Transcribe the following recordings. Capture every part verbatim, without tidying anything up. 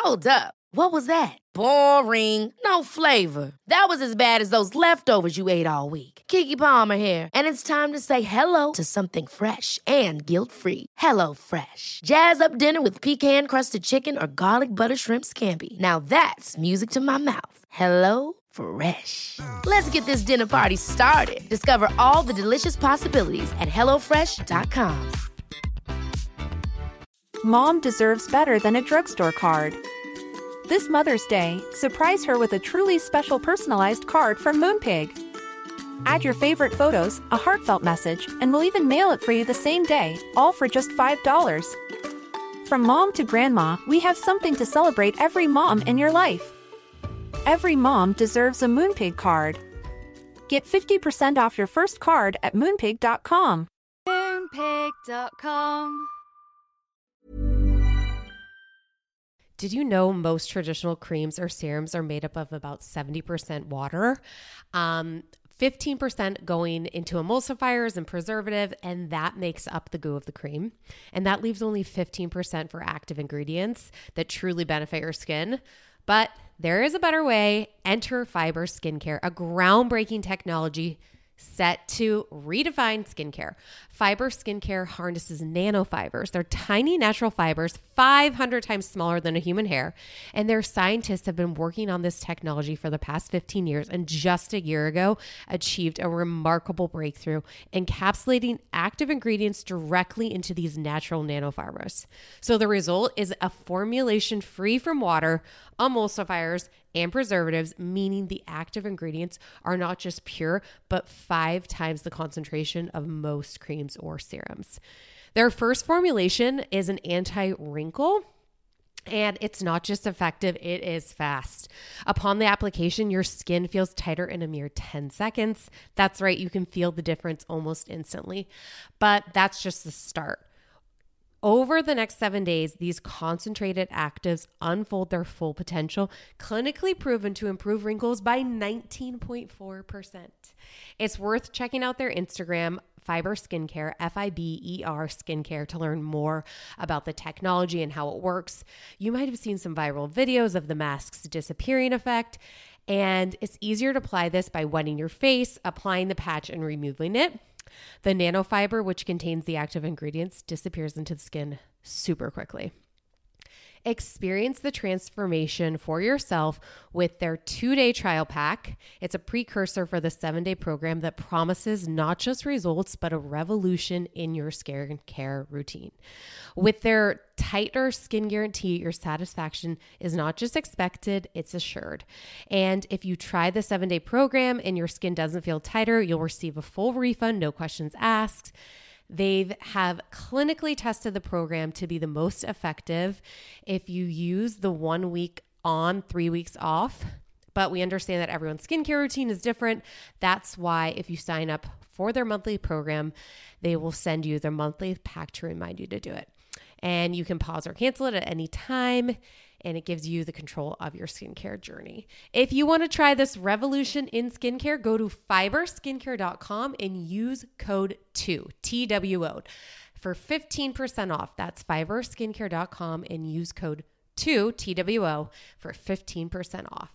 Hold up. What was that? Boring. No flavor. That was as bad as those leftovers you ate all week. Keke Palmer here, and it's time to say hello to something fresh and guilt-free. Hello Fresh. Jazz up dinner with pecan-crusted chicken or garlic butter shrimp scampi. Now that's music to my mouth. Hello Fresh. Let's get this dinner party started. Discover all the delicious possibilities at hello fresh dot com. Mom deserves better than a drugstore card. This Mother's Day, surprise her with a truly special personalized card from Moonpig. Add your favorite photos, a heartfelt message, and we'll even mail it for you the same day, all for just five dollars. From mom to grandma, we have something to celebrate every mom in your life. Every mom deserves a Moonpig card. Get fifty percent off your first card at moonpig dot com. moonpig dot com. Did you know most traditional creams or serums are made up of about seventy percent water? Um, fifteen percent going into emulsifiers and preservative, and that makes up the goo of the cream. And that leaves only fifteen percent for active ingredients that truly benefit your skin. But there is a better way. Enter Fiber Skincare, a groundbreaking technology set to redefine skincare. Fiber Skincare harnesses nanofibers. They're tiny natural fibers, five hundred times smaller than a human hair. And their scientists have been working on this technology for the past fifteen years, and just a year ago achieved a remarkable breakthrough, encapsulating active ingredients directly into these natural nanofibers. So the result is a formulation free from water, emulsifiers, and preservatives, meaning the active ingredients are not just pure, but five times the concentration of most creams or serums. Their first formulation is an anti-wrinkle, and it's not just effective, it is fast. Upon the application, your skin feels tighter in a mere ten seconds. That's right, you can feel the difference almost instantly. But that's just the start. Over the next seven days, these concentrated actives unfold their full potential, clinically proven to improve wrinkles by nineteen point four percent. It's worth checking out their Instagram, Fiber Skincare, F I B E R Skincare, to learn more about the technology and how it works. You might have seen some viral videos of the mask's disappearing effect, and it's easier to apply this by wetting your face, applying the patch, and removing it. The nanofiber, which contains the active ingredients, disappears into the skin super quickly. Experience the transformation for yourself with their two-day trial pack. It's a precursor for the seven-day program that promises not just results, but a revolution in your skincare routine. With their tighter skin guarantee, your satisfaction is not just expected, it's assured. And if you try the seven-day program and your skin doesn't feel tighter, you'll receive a full refund, no questions asked. They have clinically tested the program to be the most effective if you use the one week on, three weeks off. But we understand that everyone's skincare routine is different. That's why if you sign up for their monthly program, they will send you their monthly pack to remind you to do it. And you can pause or cancel it at any time, and it gives you the control of your skincare journey. If you want to try this revolution in skincare, go to fiber skincare dot com and use code two, T W O, for fifteen percent off. That's fiber skincare dot com and use code two, T W O, for fifteen percent off.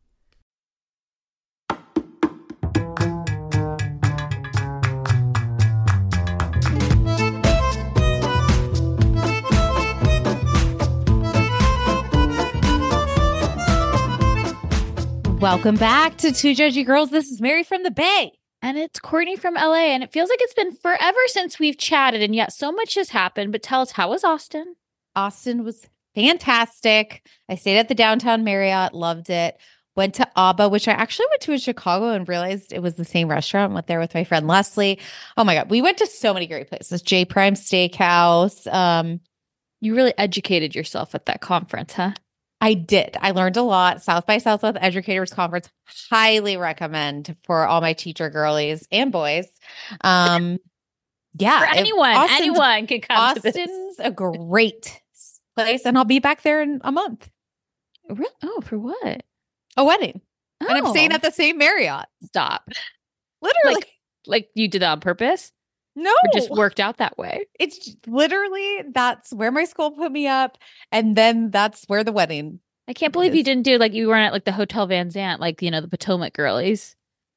Welcome back to Two Judgy Girls. This is Mary from the Bay. And it's Courtney from L A. And it feels like it's been forever since we've chatted. And yet so much has happened. But tell us, how was Austin? Austin was fantastic. I stayed at the downtown Marriott, loved it. Went to Abba, which I actually went to in Chicago and realized it was the same restaurant. Went there with my friend Leslie. Oh my God. We went to so many great places. J Prime Steakhouse. Um, You really educated yourself at that conference, huh? I did. I learned a lot. South by Southwest Educators Conference. Highly recommend for all my teacher girlies and boys. Um, yeah. For anyone, Austin's, anyone can come Austin's to this. a great place, and I'll be back there in a month. Really? Oh, for what? A wedding. Oh. And I'm staying at the same Marriott. Stop. Literally. Like, like you did that on purpose? No, It just worked out that way. it's j- literally that's where my school put me up, and then that's where the wedding. I can't believe you is. didn't do like you weren't at like the Hotel Van Zant, like you know the Potomac girlies.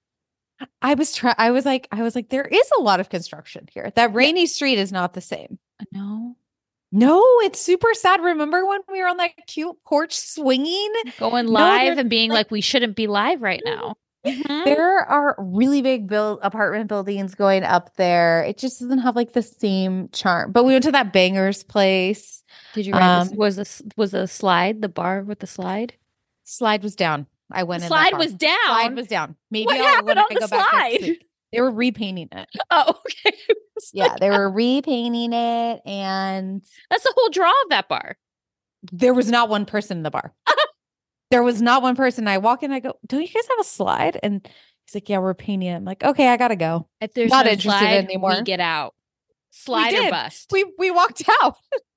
I was try. I was like, I was like, there is a lot of construction here. That rainy street is not the same. No, No, it's super sad. Remember when we were on that cute porch swinging? going No, live there's and being like- like, we shouldn't be live right now. Mhm. There are really big build apartment buildings going up there. It just doesn't have like the same charm. But we went to that Bangers place. Did you ride this? Um, Was this was the slide the bar with the slide? Slide was down. I went The in that slide car. was down. Slide was down. Maybe What I'll, happened when on I the go back next slide? week. They were repainting it. Oh, okay. Yeah, they were repainting it, and That's the whole draw of that bar. there was not one person in the bar. There was not one person. I walk in, I go, "Don't you guys have a slide?" And he's like, "Yeah, we're painting it." I'm like, "Okay, I gotta go." If there's Not no interested slide, anymore. we get out. Slide or did. bust. We we walked out,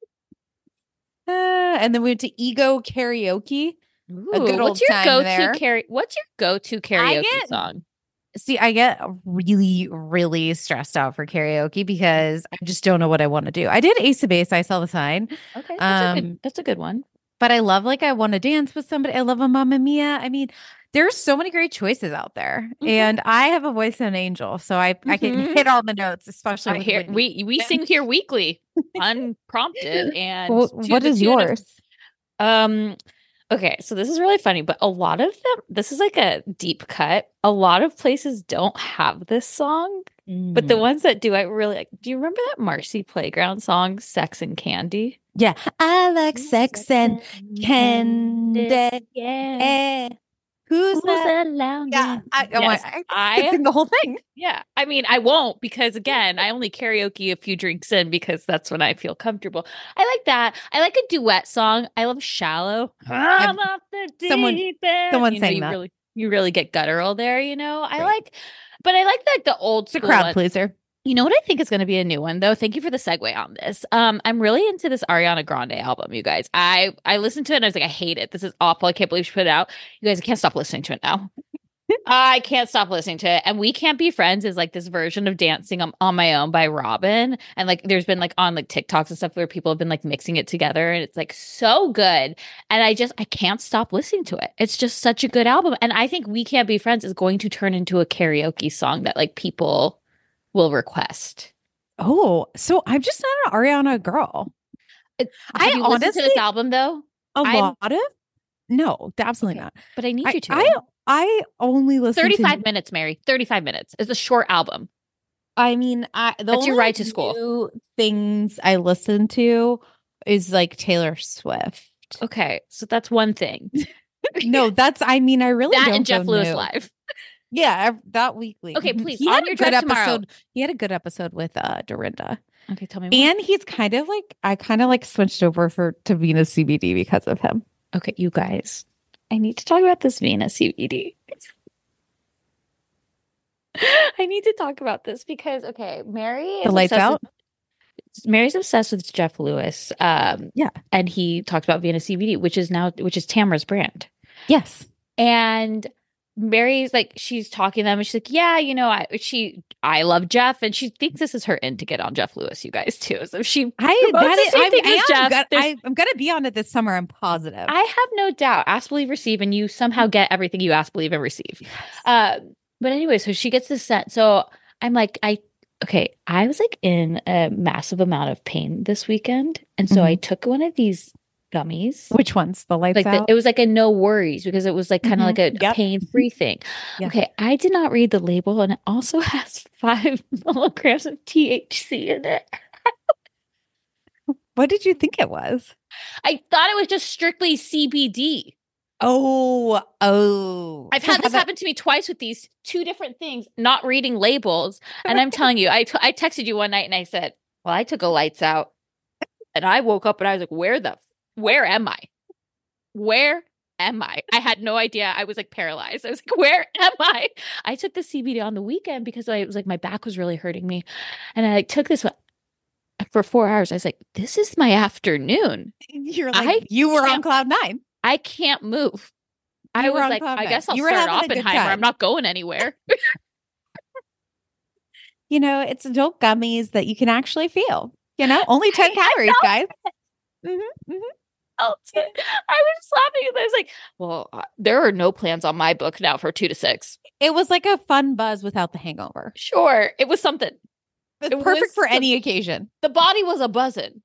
uh, and then we went to Ego Karaoke. Ooh, a good old what's your time go-to there. carry? What's your go-to karaoke get- song? See, I get really, really stressed out for karaoke because I just don't know what I want to do. I did Ace of Base. I saw the sign, Okay, that's, a Um, good, that's a good one. but I love like I want to dance with somebody. I love a Mamma Mia. I mean, there's so many great choices out there, Mhm. and I have a voice of an angel, so I I can Mhm. hit all the notes, especially I with hear, Whitney. we we sing here weekly, unprompted, and Wh- to what the is tune of- yours? Um, okay, so this is really funny, but a lot of them, this is like a deep cut. A lot of places don't have this song, but the Mm. ones that do, I really like. Do you remember that Marcy Playground song, "Sex and Candy"? Yeah, I like sex and candy. Yeah. Eh. Who's, Who's that? that lounging? Yeah, I, oh, Yes, I, I I- could sing the whole thing. Yeah, I mean, I won't because again, I only karaoke a few drinks in because that's when I feel comfortable. I like that. I like a duet song. I love "Shallow." I'm off the deep someone- end. someone you know, sang you that. Really, you really get guttural there. You know, I Right. like, but I like like the old It's a school crowd one. pleaser. You know what I think is going to be a new one though? Thank you for the segue on this. Um, I'm really into this Ariana Grande album, you guys. I I listened to it and I was like, I hate it. This is awful. I can't believe she put it out. You guys, I can't stop listening to it now. I can't stop listening to it. And We Can't Be Friends is like this version of Dancing on, on My Own by Robin. And like there's been like on like TikToks and stuff where people have been like mixing it together and it's like so good. And I just I can't stop listening to it. It's just such a good album. And I think We Can't Be Friends is going to turn into a karaoke song that like people will request. Oh, so I'm just not an Ariana girl. Have I you listened to this honestly- album though? A I'm- lot of? No, absolutely Okay. not. But I need I, you to. I I only listen thirty-five to minutes, Mary. thirty-five minutes. It's a short album. I mean, I the That's your only ride to school. new things I listen to is like Taylor Swift. Okay, so that's one thing. No, that's I mean, I really That don't and Jeff go Lewis new. live. Yeah, ev- that weekly. Okay, Mhm. please, He on had a your good drive tomorrow. episode. He had a good episode with uh Dorinda. Okay, tell me more. And he's kind of like I kind of like switched over for to Venus C B D because of him. Okay, you guys, I need to talk about this Venus C B D. I need to talk about this because okay, Mary The is lights obsessed out. with- Mary's obsessed with Jeff Lewis. Um, Yeah. and he talked about Venus C B D, which is now which is Tamara's brand. Yes. And Mary's like, she's talking to them and she's like, yeah, you know, I she I love Jeff. And she thinks this is her in to get on Jeff Lewis, you guys, too. So she I promotes that the is, same I'm, thing as I am Jeff. gonna, There's- I, I'm gonna be on it this summer. I'm positive. I have no doubt. Ask, believe, receive, and you somehow get everything you ask, believe, and receive. Um, but anyway, so she gets this set. So I'm like, I okay, I was like in a massive amount of pain this weekend. And so I took one of these gummies. Which ones? The lights Like the, out. it was like a no worries because it was like kind of Mhm. like a, Yep. pain free thing. Yeah. Okay, I did not read the label, and it also has five milligrams of T H C in it. What did you think it was? I thought it was just strictly C B D. Oh, oh. I've So had this have it- happen to me twice with these two different things, not reading labels. And I'm telling you, I, t- I texted you one night and I said, well, I took a lights out and I woke up and I was like, where the, where am I? Where am I? I had no idea. I was like paralyzed. I was like, where am I? I took the C B D on the weekend because I was like, my back was really hurting me. And I took this one for four hours. I was like, this is my afternoon. You're I like you were on can't- cloud nine. I can't move. I You were was on like, cloud I nine. guess I'll You were start having a good Oppenheimer. I'm time. not going anywhere. you know, it's adult gummies that you can actually feel. You know, only ten I, calories, I guys. Mm-hmm, mm-hmm. felt it. I was just laughing because I was like, well, uh, there are no plans on my book now for two to six. It was like a fun buzz without the hangover. Sure. It was something. It's It perfect was for the- any occasion. The body was a buzzing.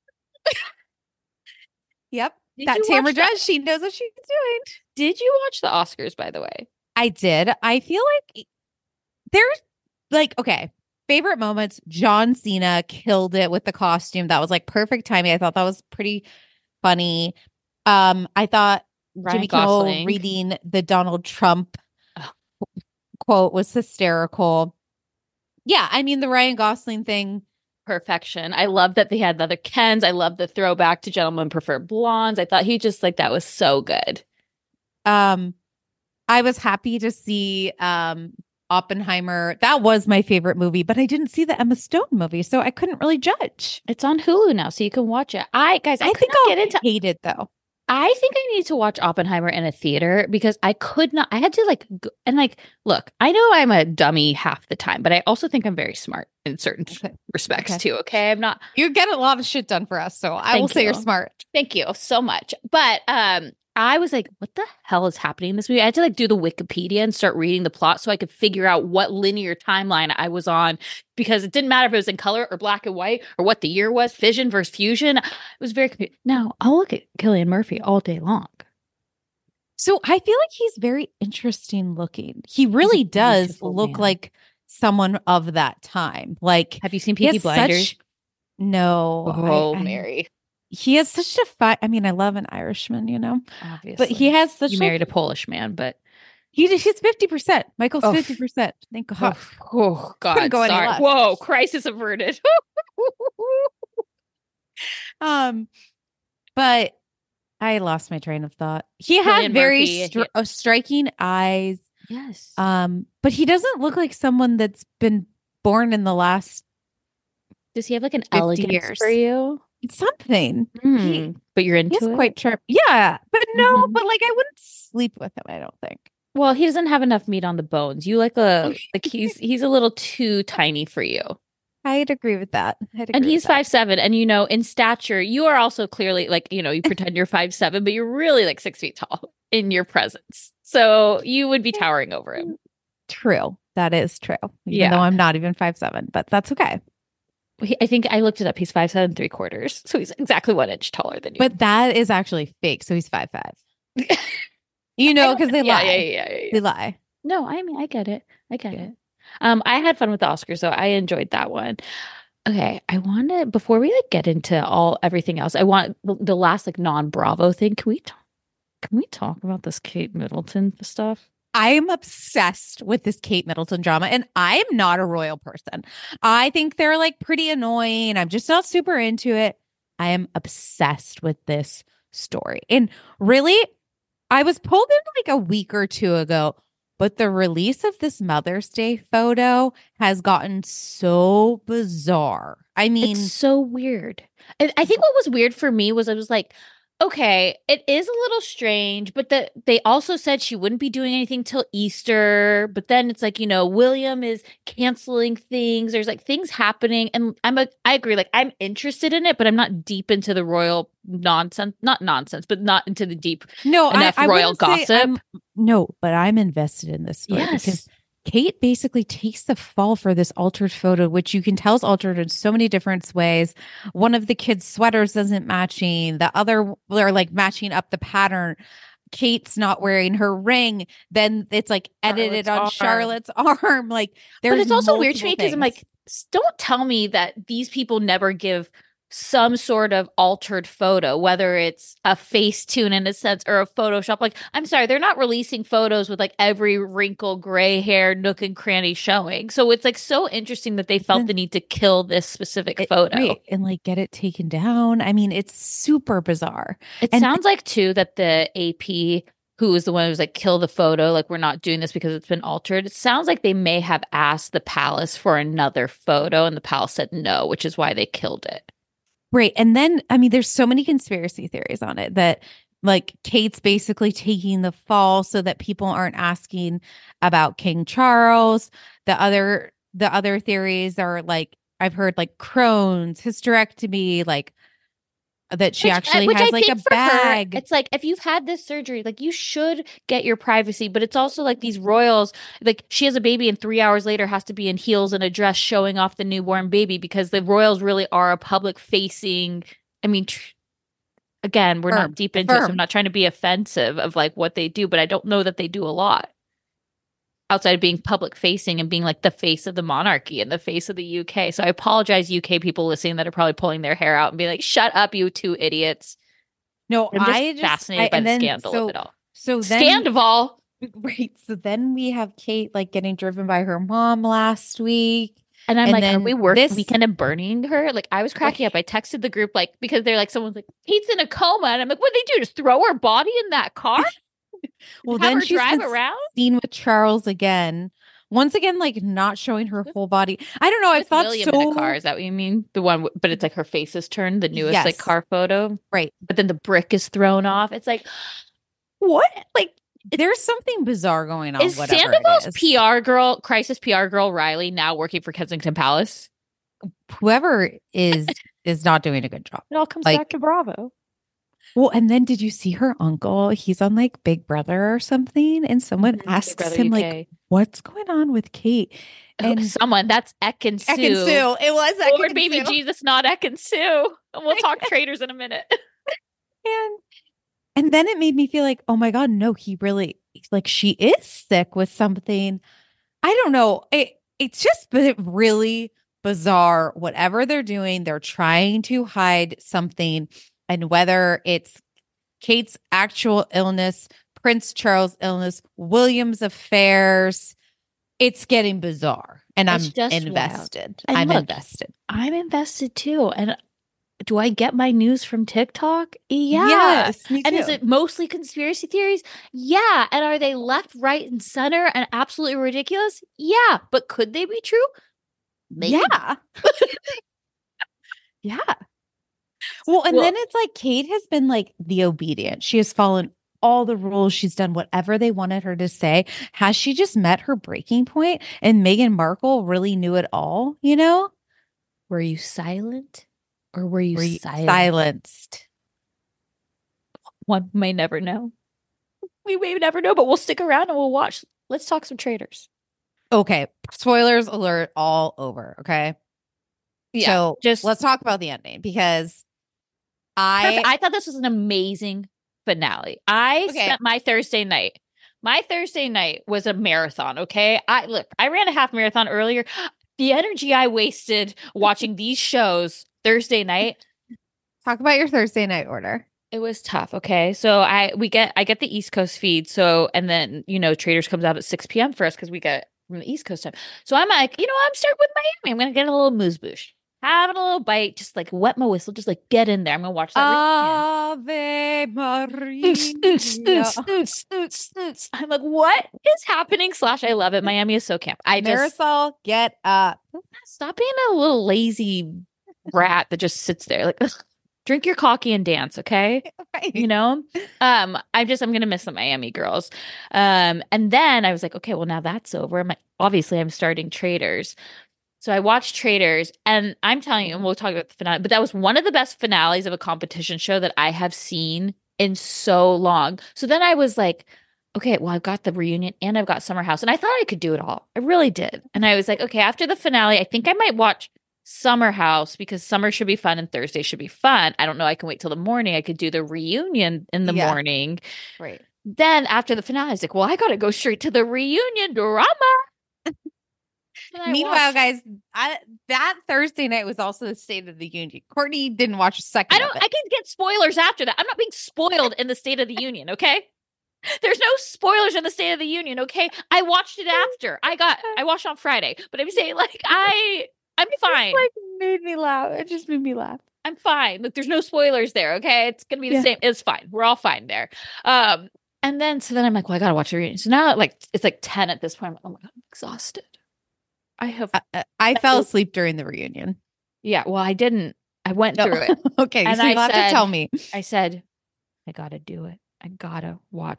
Yep. Did that you Tamara watch that? does. She knows what she's doing. Did you watch the Oscars, by the way? I did. I feel like there's like, okay, favorite moments. John Cena killed it with the costume. That was like perfect timing. I thought that was pretty funny. Um, I thought Ryan Jimmy Kimmel Gosling. reading the Donald Trump Ugh. quote was hysterical. Yeah, I mean the Ryan Gosling thing. Perfection. I love that they had the other Kens. I love the throwback to Gentlemen Prefer Blondes. I thought he just like that was so good. Um, I was happy to see um Oppenheimer. That was my favorite movie, but I didn't see the Emma Stone movie, so I couldn't really judge. It's on Hulu now, so you can watch it. I guys, I, I could think not I'll get into. hate it though. I think I need to watch Oppenheimer in a theater because I could not. I had to like go, and like look. I know I'm a dummy half the time, but I also think I'm very smart in certain Okay. respects Okay. too. Okay, I'm not. You get a lot of shit done for us, so I Thank will say you're you. smart. Thank you so much. But um, I was like, what the hell is happening in this movie? I had to like do the Wikipedia and start reading the plot so I could figure out what linear timeline I was on because it didn't matter if it was in color or black and white or what the year was, fission versus fusion. It was very confusing. Now, I'll look at Cillian Murphy all day long. So I feel like he's very interesting looking. He really does beautiful look man. like someone of that time. Like Have you seen he Peaky has Blinders? such- no. I- Oh, I- Mary. He has such a fine. I mean, I love an Irishman, you know, Obviously. but he has such You like, married a Polish man, but he he's fifty percent. Michael's Oh. fifty percent. Thank God. oh, oh God, go any sorry. less. Whoa, crisis averted. Um, but I lost my train of thought. He Cillian had very Murphy, stri- he- uh, striking eyes. yes. Um, but he doesn't look like someone that's been born in the last Does he have like an fifty elegance years. for you? something. Hmm. But you're into He's it? quite sharp. Yeah, but no, Mhm. but like I wouldn't sleep with him. I don't think. Well, he doesn't have enough meat on the bones. You like a like he's he's a little too tiny for you. I'd agree with that. I'd agree And with he's that. five seven, and you know, in stature, you are also clearly like, you know, you pretend you're five seven, but you're really like six feet tall in your presence. So you would be towering over him. True. That is true. Even Yeah. though I'm not even five seven, but that's okay. He, I think I looked it up. He's five seven three quarters. So he's exactly one inch taller than you. But that is actually fake. So he's five five. You know, because they yeah, lie. yeah, yeah, yeah, yeah. They lie. No, I mean I get it. I get Yeah. it. Um, I had fun with the Oscars, so I enjoyed that one. Okay, I want to before we like get into all everything else. I want the, the last like non-Bravo thing. Can we talk? Can we talk about this Kate Middleton stuff? I am obsessed with this Kate Middleton drama, and I'm not a royal person. I think they're like pretty annoying. I'm just not super into it. I am obsessed with this story. And really, I was pulled in like a week or two ago, but the release of this Mother's Day photo has gotten so bizarre. I mean, It's so weird. I, I think what was weird for me was I was like, okay, it is a little strange, but that they also said she wouldn't be doing anything till Easter. But then it's like, you know, William is canceling things. There's like things happening. And I'm a I agree, like I'm interested in it, but I'm not deep into the royal nonsense. Not nonsense, but not into the deep. no, enough I, I royal wouldn't say gossip. I'm- no, but I'm invested in this story Yes. because Kate basically takes the fall for this altered photo, which you can tell is altered in so many different ways. One of the kids' sweaters isn't matching. The other, they're like matching up the pattern. Kate's not wearing her ring. Then it's like edited Charlotte's on arm. Charlotte's arm. Like there's But it's also weird to me multiple because I'm things. like, s- don't tell me that these people never give some sort of altered photo, whether it's a Facetune in a sense or a Photoshop. Like, I'm sorry, they're not releasing photos with like every wrinkle, gray hair, nook and cranny showing. So it's like so interesting that they felt Then- the need to kill this specific It- photo. right, and like get it taken down. I mean, it's super bizarre. It And- sounds like too that the A P, who was the one who was like, kill the photo, like we're not doing this because it's been altered. It sounds like they may have asked the palace for another photo and the palace said no, which is why they killed it. Right. And then, I mean, there's so many conspiracy theories on it that like Kate's basically taking the fall so that people aren't asking about King Charles. The other the other theories are like, I've heard like Crohn's, hysterectomy, like that she Which, actually which has I like think a for bag. her, it's like if you've had this surgery, like you should get your privacy. But it's also like these royals, like she has a baby and three hours later has to be in heels and a dress showing off the newborn baby because the royals really are a public facing. I mean, tr- again, we're Firm. not deep into it, so Firm. I'm not trying to be offensive of like what they do, but I don't know that they do a lot outside of being public facing and being like the face of the monarchy and the face of the U K. So I apologize, U K people listening that are probably pulling their hair out and being like, shut up, you two idiots. No, I'm just I just fascinated I, by and the then, scandal so, of it all. So then, Scandival. right. So then we have Kate like getting driven by her mom last week. And I'm And like, are then we work this- weekend of burning her? Like, I was cracking up. I texted the group, like, because they're like, someone's like, Kate's in a coma. And I'm like, what'd they do? Just throw her body in that car? Well, Have then her she's drive been around? seen with Charles again. Once again, like not showing her whole body. I don't know. I With thought William so. in a car. Is that what you mean? The one, w- but it's like her face is turned, the newest like Yes. car photo. Right. But then the brick is thrown off. It's like, what? Like, There's something bizarre going on. is whatever it Sandoval's is. P R girl, crisis P R girl, Riley, now working for Kensington Palace? Whoever is is not doing a good job. It all comes Like- back to Bravo. Well, and then did you see her uncle? He's on like Big Brother or something, and someone Mhm. Big asks Brother him U like, K. "What's going on with Kate?" And And someone, that's Ekin Sue. Ekin Sue. It was Lord Ekin baby Sue. Jesus, not Ekin Sue. And we'll talk traders in a minute. And and then it made me feel like, oh my God, no, he really like she is sick with something. I don't know. It it's just been really bizarre. Whatever they're doing, they're trying to hide something. And whether it's Kate's actual illness, Prince Charles' illness, William's affairs, it's getting bizarre. And It's I'm just wild. invested. And I'm look, invested. I'm invested too. And do I get my news from TikTok? Yeah. Yes, me And is too. it mostly conspiracy theories? Yeah. And are they left, right, and center and absolutely ridiculous? Yeah. But could they be true? Maybe. Yeah. Yeah. Well, and Well- then it's like Kate has been like the obedient. She has followed all the rules. She's done whatever they wanted her to say. Has she just met her breaking point? And Meghan Markle really knew it all, you know? Were you silent or were you, Were you silent? silenced? One may never know. We may never know, but we'll stick around and we'll watch. Let's talk some traders. Okay. Spoilers alert all over. Okay. So just let's talk about the ending because I, Perfect. I thought this was an amazing finale. I Okay. spent my Thursday night. My Thursday night was a marathon. Okay. I look, I ran a half marathon earlier. The energy I wasted watching these shows Thursday night, talk about your Thursday night order. it was tough. Okay. So I we get I get the East Coast feed. So and then, you know, Traders comes out at six p.m. for us because we get from the East Coast time. So I'm like, you know, I'm starting with Miami. I'm gonna get a little moose boosh. Having a little bite, just like wet my whistle, just like get in there. I'm gonna watch that. Ave Maria. I'm like, what is happening? Slash, I love it. Miami is so camp. I just Marisol, get up. stop being a little lazy rat that just sits there. Like, ugh, drink your coffee and dance, okay? You know, um, I'm just I'm gonna miss the Miami girls. Um, and then I was like, okay, well now that's over. I'm like, obviously I'm starting Traders. So I watched Traders, and I'm telling you, and we'll talk about the finale, but that was one of the best finales of a competition show that I have seen in so long. So then I was like, okay, well, I've got the reunion and I've got Summer House, and I thought I could do it all. I really did. And I was like, okay, after the finale, I think I might watch Summer House because summer should be fun and Thursday should be fun. I don't know. I can wait till the morning. I could do the reunion in the Yeah. morning. Right. Then after the finale, I was like, well, I got to go straight to the reunion drama. And I Meanwhile, watched- guys, I, that Thursday night was also the State of the Union. Courtney didn't watch a second. I don't. Of it. I can get spoilers after that. I'm not being spoiled in the State of the Union. Okay, there's no spoilers in the State of the Union. Okay, I watched it after. I got. I watched on Friday, but I'm saying like I. I'm fine. like made me laugh. It just made me laugh. I'm fine. Look, there's no spoilers there. Okay, it's gonna be the Yeah. same. It's fine. We're all fine there. Um, and then so then I'm like, well, I gotta watch the reunion. So now like it's like ten at this point. I'm like, oh my god, I'm exhausted. I have. I, I- I fell asleep during the reunion. Yeah. Well, I didn't. I went No. through it. Okay, And so you I have said- to tell me. I said, I gotta do it. I gotta watch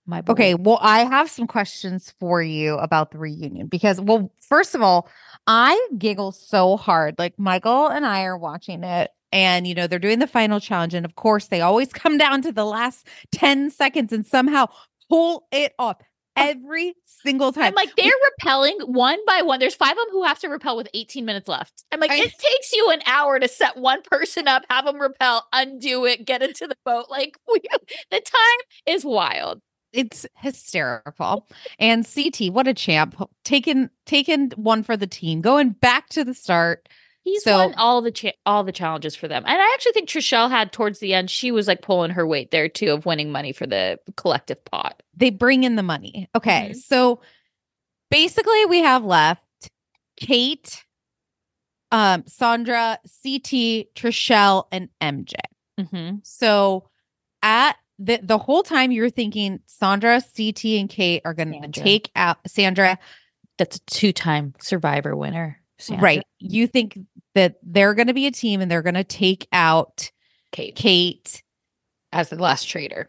My boy. Okay, well, I have some questions for you about the reunion because, well, first of all, I giggle so hard. Like Michael and I are watching it, and you know they're doing the final challenge, and of course they always come down to the last ten seconds and somehow pull it off every single time. I'm like, they're repelling one by one. There's five of them who have to repel with eighteen minutes left. I'm like, I- it takes you an hour to set one person up, have them repel, undo it, get into the boat. Like, we, the time is wild. It's hysterical. And C T, what a champ. Taking taking one for the team, going back to the start. He's So- won all the cha- all the challenges for them. And I actually think Trishelle had towards the end, she was like pulling her weight there too of winning money for the collective pot. They bring in the money. Okay. Mhm. So basically we have left Kate, um, Sandra, C T, Trishelle, and M J. Mm-hmm. So at the the whole time you're thinking Sandra, C T, and Kate are gonna Sandra. take out Sandra. That's a two-time Survivor winner. Sandra. Right. You think that they're gonna be a team and they're gonna take out Kate Kate. as the last traitor.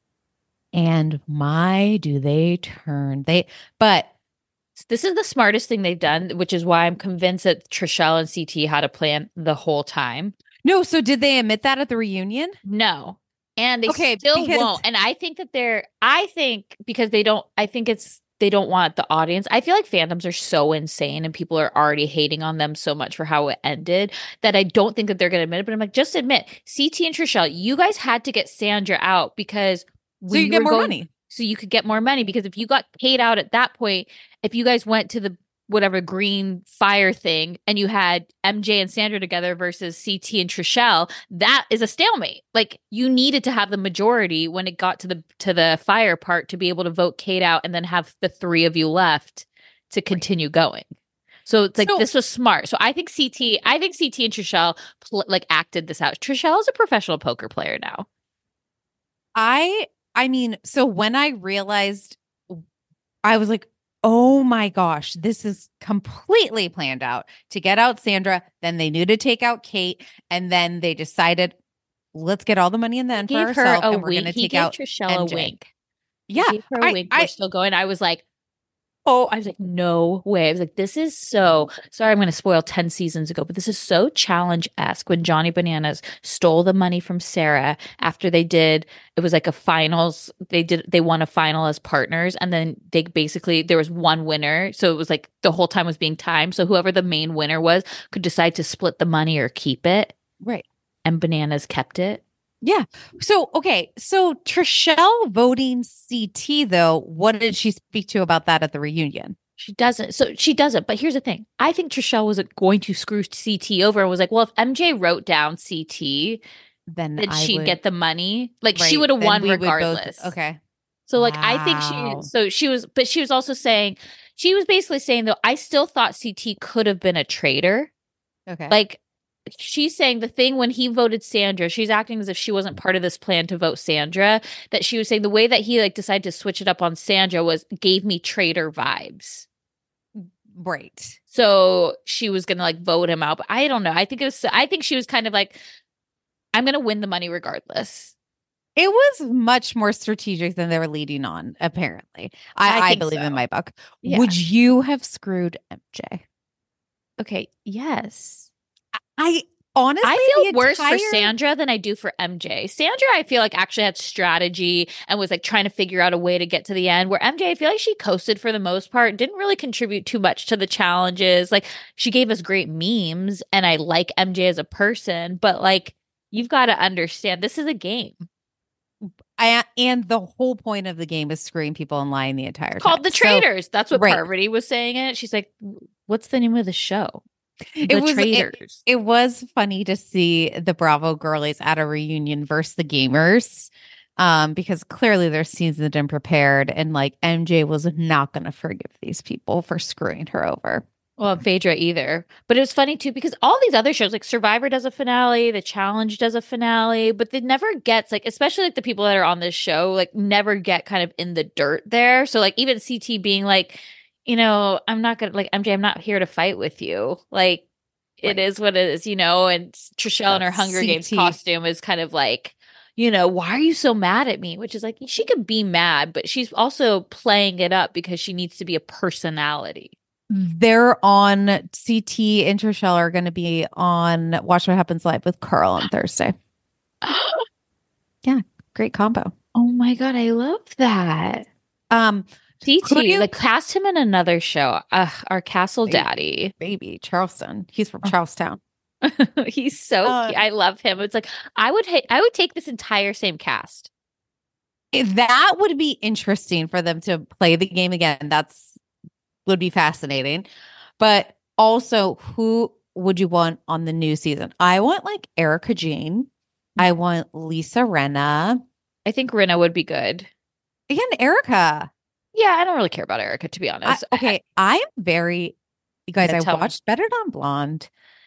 And my do they turn. They but This is the smartest thing they've done, which is why I'm convinced that Trishelle and C T had a plan the whole time. no, so did they admit that at the reunion? No. And they Okay, still because- won't. And I think that they're, I think because they don't, I think it's, they don't want the audience. I feel like fandoms are so insane and people are already hating on them so much for how it ended that I don't think that they're going to admit it. But I'm like, just admit, C T and Trishelle, you guys had to get Sandra out because So you get were more going- money. So you could get more money because if you got paid out at that point, if you guys went to the whatever green fire thing and you had M J and Sandra together versus C T and Trishelle, that is a stalemate. Like you needed to have the majority when it got to the to the fire part to be able to vote Kate out and then have the three of you left to continue going. So it's like So- this was smart. So I think C T, I think C T and Trishelle pl- like acted this out. Trishelle is a professional poker player now. I I mean, so when I realized I was like, oh my gosh, this is completely planned out to get out Sandra. Then they knew to take out Kate. And then they decided, let's get all the money in the end for Gave her ourselves. a And we're wink. going to He take gave out Trishelle M J. a wink. Yeah. Gave her a I- wink. I- We're still going. I was like, oh, I was like, no way. I was like, this is so sorry. I'm going to spoil ten seasons ago, but this is so challenge-esque when Johnny Bananas stole the money from Sarah after they did, it was like a finals. They did, they won a final as partners. And then they basically, there was one winner. So it was like the whole time was being timed. So whoever the main winner was could decide to split the money or keep it. Right. And Bananas kept it. Yeah. So, okay. So Trishelle voting C T, though, what did she speak to about that at the reunion? She doesn't. So she doesn't. But here's the thing. I think Trishelle was going to screw C T over and was like, well, if M J wrote down C T, Then then I she'd would- get the money. Like she right, would have then won we would both- regardless. okay. So like I think Wow. she so she was but she was also saying she was basically saying though I still thought C T could have been a traitor. Okay. Like she's saying the thing when he voted Sandra, she's acting as if she wasn't part of this plan to vote Sandra, that she was saying the way that he like decided to switch it up on Sandra was gave me traitor vibes. right. So she was gonna like vote him out. But I don't know. I think it was I think she was kind of like, I'm gonna win the money regardless. It was much more strategic than they were leading on, apparently. I, I I, think believe so. in my book. Yeah. Would you have screwed M J? Okay, yes. I honestly I feel the worse for entire- Sandra than I do for M J. Sandra, I feel like actually had strategy and was like trying to figure out a way to get to the end. Where M J, I feel like she coasted for the most part, didn't really contribute too much to the challenges. Like she gave us great memes, and I like M J as a person, but like you've got to understand this is a game I, and the whole point of the game is screwing people and lying the entire called time. The So Traitors. That's what right. Parvati was saying. It. She's like, "What's the name of the show?" it The was it, Traitors. it was funny to see the Bravo girlies at a reunion versus the gamers. Um, because clearly their scenes that didn't prepared, and like M J was not gonna forgive these people for screwing her over. Well, Phaedra either. But it was funny too because all these other shows, like Survivor does a finale, The Challenge does a finale, but it never gets like, especially like the people that are on this show, like never get kind of in the dirt there. So like even C T being like, you know, I'm not gonna like M J, I'm not here to fight with you. Like it Right. is what it is, you know. And Trishelle in her That's Hunger Games C T. costume is kind of like, you know, why are you so mad at me? Which is like, she could be mad, but she's also playing it up because she needs to be a personality. They're on C T. Intershell are going to be on Watch What Happens Live with Carl on Thursday. Yeah, great combo. Oh my God, I love that. Um, C T, you- like cast him in another show. Uh, our Castle Baby. Daddy. Baby, Charleston. He's from Charlestown. He's so Uh, cute. I love him. It's like I would ha- I would take this entire same cast. If that would be interesting for them to play the game again. That's would be fascinating. But also, who would you want on the new season? I want like Erica Jane. I want Lisa Rinna. I think Rinna would be good. Again, Erica. Yeah, I don't really care about Erica, to be I, honest. okay, I am very, you guys, Yeah, I tell me. watched Better Than Blonde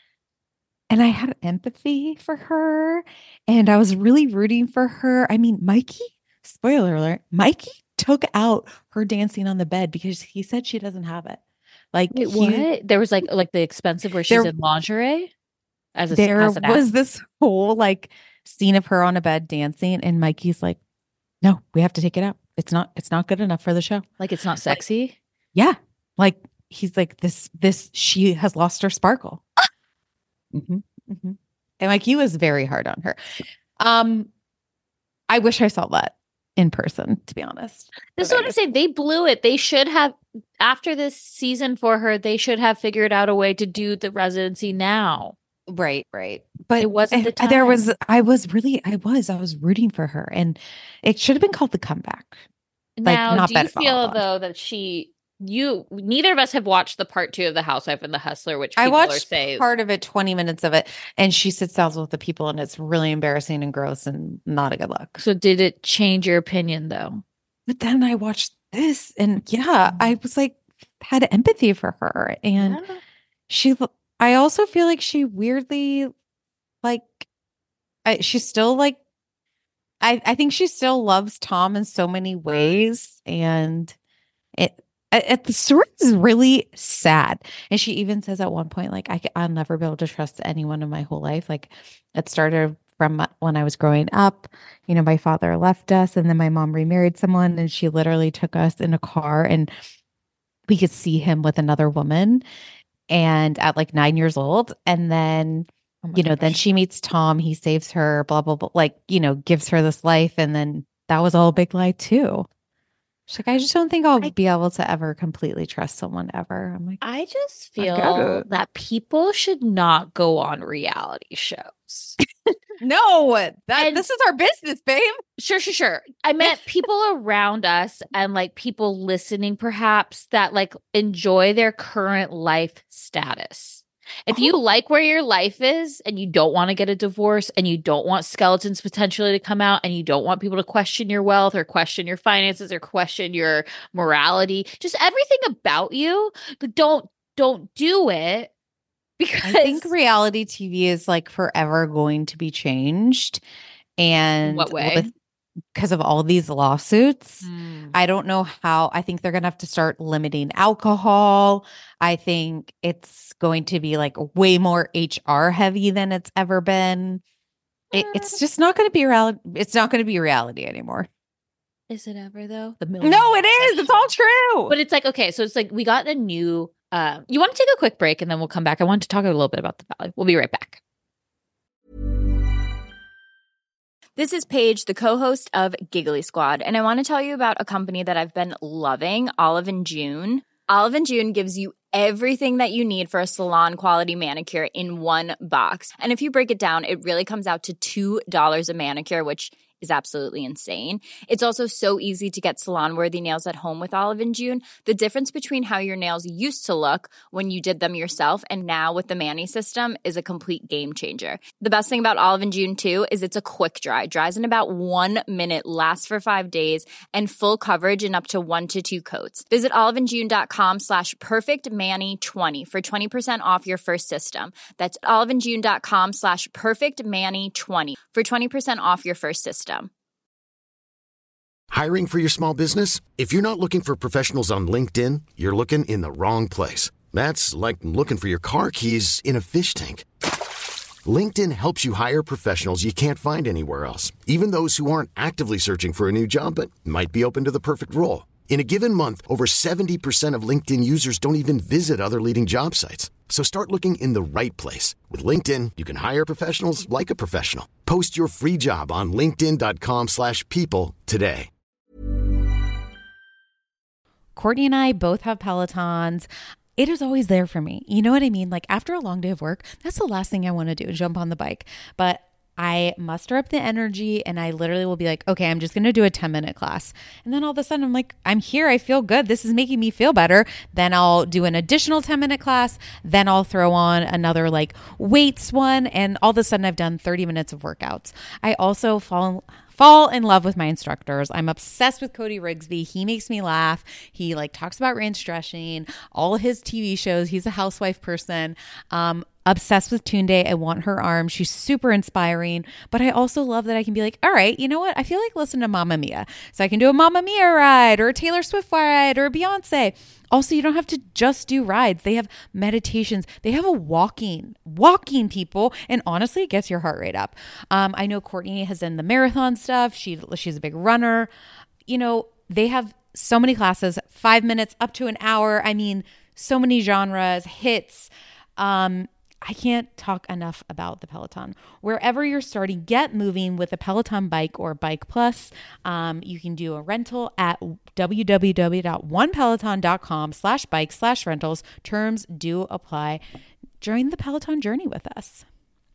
and I had empathy for her and I was really rooting for her. I mean, Mikey, spoiler alert, Mikey took out her dancing on the bed because he said she doesn't have it. Like, Wait, he- what? There was like like the expensive where she's There- in lingerie as a there as an was act? this whole like scene of her on a bed dancing and Mikey's like, no, we have to take it out. It's not, it's not good enough for the show. Like it's not sexy. Yeah. Like he's like this, this, she has lost her sparkle. Mhm, mhm. And like he was very hard on her. Um, I wish I saw that in person, to be honest. This is what I'm saying. They blew it. They should have, after this season for her, they should have figured out a way to do the residency now. Right, right. But It wasn't the uh, there was, time. I was really, I was, I was rooting for her and it should have been called The Comeback. Like, Now, not do you Better Than feel Blonde. though that she, you, neither of us have watched the part two of The Housewife and The Hustler, which I people are watched saying. part of it, twenty minutes of it, and she sits down with the people and it's really embarrassing and gross and not a good look. So did it change your opinion though? But then I watched this and yeah, I was like, had empathy for her. And Yeah. she, I also feel like she weirdly, like, I, she's still like, I, I think she still loves Tom in so many ways. And it, at the story is really sad. And she even says at one point, like, I, I'll never be able to trust anyone in my whole life. Like, it started from when I was growing up. You know, my father left us and then my mom remarried someone and she literally took us in a car and we could see him with another woman and at like nine years old. And then, Oh my you know, then gosh. she meets Tom, he saves her, blah, blah, blah, like, you know, gives her this life. And then that was all a big lie too. She's like, I just don't think I'll I- be able to ever completely trust someone ever. I'm like, I just I feel gotta- that people should not go on reality shows. no, that And- this is our business, babe. Sure, sure, sure. I meant people around us and like people listening, perhaps, that like enjoy their current life status. If you like where your life is and you don't want to get a divorce and you don't want skeletons potentially to come out and you don't want people to question your wealth or question your finances or question your morality, just everything about you, but don't don't do it because I think reality T V is like forever going to be changed. And what way? with because of all these lawsuits. Mm. I don't know how. I think they're going to have to start limiting alcohol. I think it's going to be like way more H R heavy than it's ever been. It, it's just not going to be reality. It's not going to be reality anymore. Is it ever though? The No, it is. It's all true. But it's like, okay, so it's like we got a new uh you want to take a quick break and then we'll come back. I want to talk a little bit about the Valley. We'll be right back. This is Paige, the co-host of Giggly Squad, and I want to tell you about a company that I've been loving, Olive and June. Olive and June gives you everything that you need for a salon-quality manicure in one box. And if you break it down, it really comes out to two dollars a manicure, which is absolutely insane. It's also so easy to get salon-worthy nails at home with Olive and June. The difference between how your nails used to look when you did them yourself and now with the Mani system is a complete game changer. The best thing about Olive and June, too, is it's a quick dry. Dries in about one minute, lasts for five days, and full coverage in up to one to two coats. Visit oliveandjune.com slash perfectmani20 for twenty percent off your first system. That's oliveandjune.com slash perfectmani20 for twenty percent off your first system. Hiring for your small business? If you're not looking for professionals on LinkedIn, you're looking in the wrong place. That's like looking for your car keys in a fish tank. LinkedIn helps you hire professionals you can't find anywhere else, even those who aren't actively searching for a new job but might be open to the perfect role. In a given month, over seventy percent of LinkedIn users don't even visit other leading job sites. So start looking in the right place. With LinkedIn, you can hire professionals like a professional. Post your free job on linkedin.com slash people today. Courtney and I both have Pelotons. It is always there for me. You know what I mean? Like after a long day of work, that's the last thing I want to do, jump on the bike. But I muster up the energy and I literally will be like, okay, I'm just going to do a ten minute class. And then all of a sudden I'm like, I'm here. I feel good. This is making me feel better. Then I'll do an additional ten minute class. Then I'll throw on another like weights one. And all of a sudden I've done thirty minutes of workouts. I also fall Fall in love with my instructors. I'm obsessed with Cody Rigsby. He makes me laugh. He like talks about range stretching, all his T V shows. He's a housewife person. Um, obsessed with Tunde. I want her arm. She's super inspiring. But I also love that I can be like, all right, you know what? I feel like listening to Mamma Mia. So I can do a Mamma Mia ride or a Taylor Swift ride or a Beyonce. Also, you don't have to just do rides. They have meditations. They have a walking, walking people. And honestly, it gets your heart rate up. Um, I know Courtney has done the marathon stuff. She, she's a big runner. You know, they have so many classes, five minutes up to an hour. I mean, so many genres, hits. Um, I can't talk enough about the Peloton. Wherever you're starting, get moving with a Peloton bike or Bike Plus. Um, you can do a rental at www.onepeloton.com slash bike slash rentals. Terms do apply. Join the Peloton journey with us.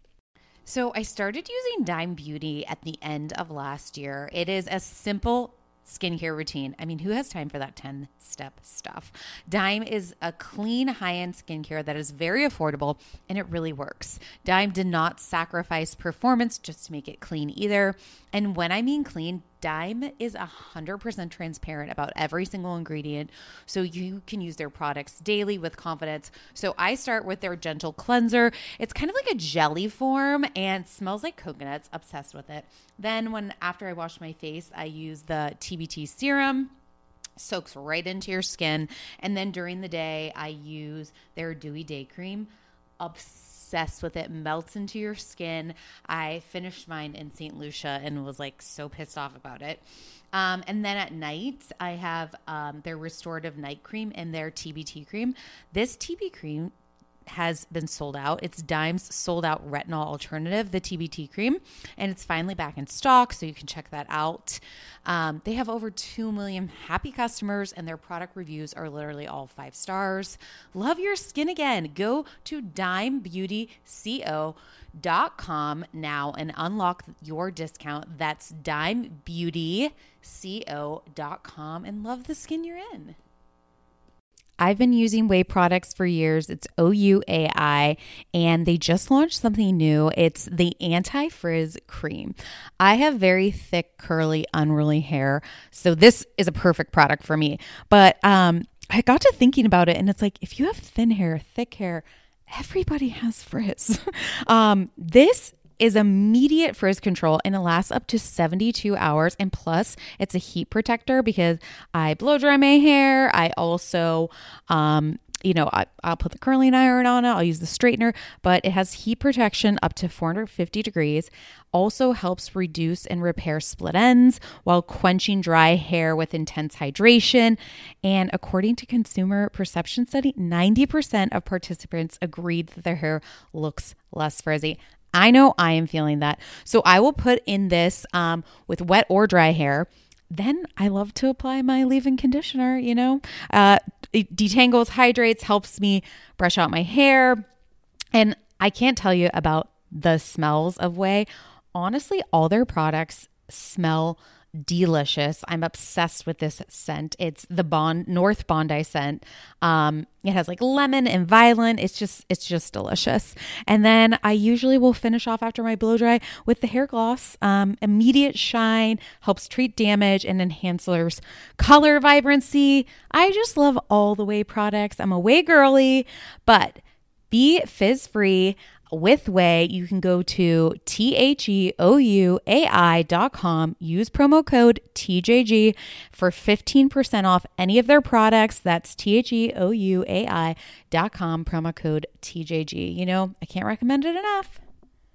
So I started using Dime Beauty at the end of last year. It is a simple skincare routine. I mean, who has time for that ten step stuff? Dime is a clean, high-end skincare that is very affordable and it really works. Dime did not sacrifice performance just to make it clean either. And when I mean clean, Dime is one hundred percent transparent about every single ingredient, so you can use their products daily with confidence. So I start with their gentle cleanser. It's kind of like a jelly form and smells like coconuts. Obsessed with it. Then when after I wash my face, I use the T B T serum. Soaks right into your skin. And then during the day, I use their Dewy Day Cream. Obsessed with it. Melts into your skin. I finished mine in Saint Lucia and was like so pissed off about it. Um, and then at night, I have um, their Restorative Night Cream and their T B T Cream. This T B cream has been sold out. It's Dime's sold out retinol alternative, the T B T cream, and it's finally back in stock, so you can check that out. Um, they have over two million happy customers, and their product reviews are literally all five stars. Love your skin again. Go to dime beauty co dot com now and unlock your discount. That's dime beauty co dot com and love the skin you're in. I've been using Ouai products for years. It's O U A I, and they just launched something new. It's the Anti-Frizz Cream. I have very thick, curly, unruly hair, so this is a perfect product for me. But um, I got to thinking about it, and it's like, if you have thin hair, thick hair, everybody has frizz. um, this is immediate frizz control, and it lasts up to seventy-two hours. And plus, it's a heat protector because I blow dry my hair. I also, um, you know, I, I'll put the curling iron on it. I'll use the straightener, but it has heat protection up to four hundred fifty degrees. Also helps reduce and repair split ends while quenching dry hair with intense hydration. And according to Consumer Perception Study, ninety percent of participants agreed that their hair looks less frizzy. I know I am feeling that. So I will put in this um, with wet or dry hair. Then I love to apply my leave-in conditioner, you know. Uh, it detangles, hydrates, helps me brush out my hair. And I can't tell you about the smells of Ouai. Honestly, all their products smell delicious. I'm obsessed with this scent. It's the Bond North Bondi scent. Um, it has like lemon and violet. It's just, it's just delicious. And then I usually will finish off after my blow dry with the hair gloss. Um, immediate shine, helps treat damage and enhances color vibrancy. I just love all the Ouai products. I'm a Ouai girly, but be fizz free. With Ouai, you can go to T H E O U A I dot com, use promo code T J G for fifteen percent off any of their products. That's T H E O U A I dot com, promo code T J G. You know, I can't recommend it enough.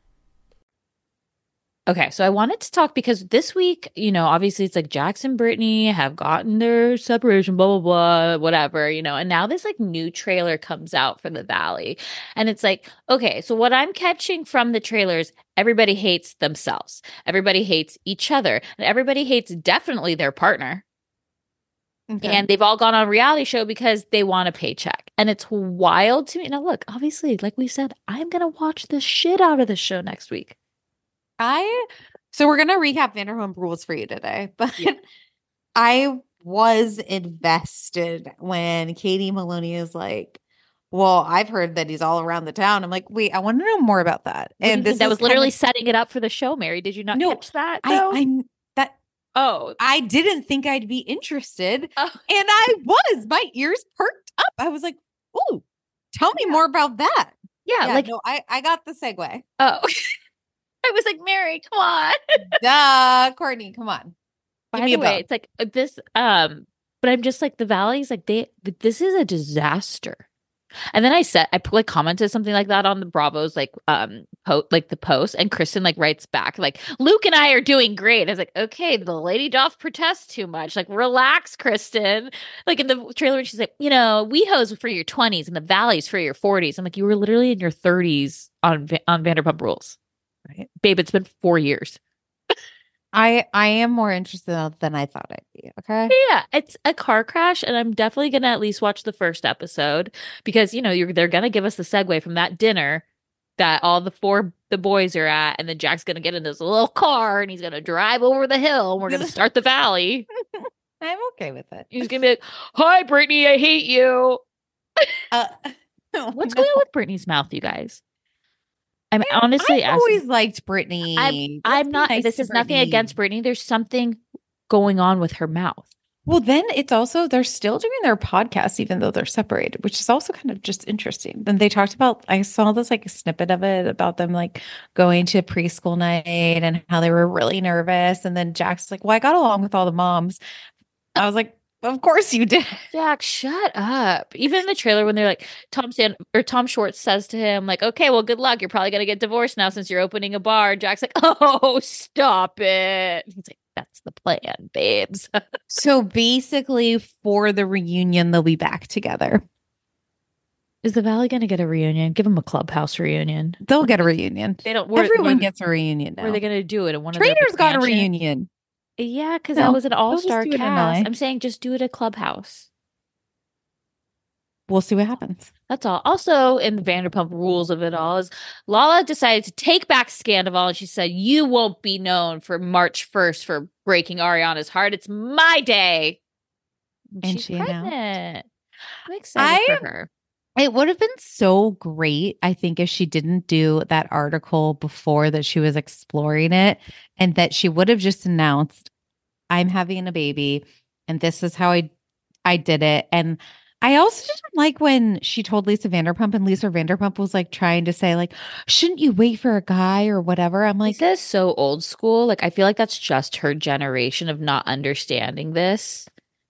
Okay, so I wanted to talk because this week, you know, obviously it's like Jax and Brittany have gotten their separation, blah, blah, blah, whatever, you know, and now this like new trailer comes out for the Valley. And it's like, okay, so what I'm catching from the trailers, everybody hates themselves. Everybody hates each other. And everybody hates definitely their partner. Okay. And they've all gone on a reality show because they want a paycheck. And it's wild to me. Now, look, obviously, like we said, I'm going to watch the shit out of this show next week. I so we're gonna recap Vanderpump Rules for you today, but Yeah. I was invested when Katie Maloney is like, "Well, I've heard that he's all around the town." I'm like, "Wait, I want to know more about that." What do you And think? this That is was literally kind of, setting it up for the show, Mary. Did you not No, catch that? I, though? I that oh, I didn't think I'd be interested, Oh. and I was. My ears perked up. I was like, "Ooh, tell me Yeah. more about that." yeah, Yeah, like no, I I got the segue. oh, I was like, Mary, come on. Duh, Courtney, come on. By Give me the a way, bone. it's like uh, this. Um, but I'm just like the Valley's like they. This is a disaster. And then I said I like commented something like that on the Bravo's like um po- like the post, and Kristen like writes back like Luke and I are doing great. I was like, okay, the lady doth protest too much. Like, relax, Kristen. Like in the trailer, she's like, you know, WeHo's for your twenties and the Valley's for your forties. I'm like, you were literally in your thirties on Va- on Vanderpump Rules, Right. babe. It's been four years. I I am more interested than I thought I'd be. Okay. Yeah, it's a car crash, and I'm definitely gonna at least watch the first episode because you know you're they're gonna give us the segue from that dinner that all the four the boys are at, and then Jack's gonna get in this little car and he's gonna drive over the hill. And we're gonna start the Valley. I'm okay with it. He's gonna be like, "Hi, Brittany, I hate you." Uh, What's no. going on with Brittany's mouth, you guys? I'm Man, honestly I've asking. always liked Brittany. I'm Let's I'm be not. nice This to is nothing Brittany. against Brittany. There's something going on with her mouth. Well, then it's also they're still doing their podcast even though they're separated, which is also kind of just interesting. Then they talked about I saw this like a snippet of it about them like going to preschool night and how they were really nervous. And then Jack's like, "Well, I got along with all the moms." I was like, "Of course you did." Jack, shut up. Even in the trailer when they're like Tom Stan or Tom Schwartz says to him, like, okay, well, good luck. You're probably gonna get divorced now since you're opening a bar. Jack's like, oh, stop it. He's like, that's the plan, babes. So basically, for the reunion, they'll be back together. Is the Valley gonna get a reunion? Give them a clubhouse reunion. They'll get a reunion. They don't. Where, Everyone where, gets a reunion now. Where are they gonna do it? In one of their Traitors got a mansion? reunion. Yeah, because No, that was an they'll all just star do it in cast. L A. I'm saying just do it at clubhouse. We'll see what happens. That's all. Also, in the Vanderpump Rules of it all, is Lala decided to take back Scandival, and she said, "You won't be known for March first for breaking Ariana's heart. It's my day." And she's she announced. pregnant. I'm excited I- for her. It would have been so great, I think, if she didn't do that article before that she was exploring it and that she would have just announced, I'm having a baby and this is how I I did it. And I also didn't like when she told Lisa Vanderpump and Lisa Vanderpump was like trying to say like, shouldn't you wait for a guy or whatever? I'm like, Lisa is so old school. Like, I feel like that's just her generation of not understanding this.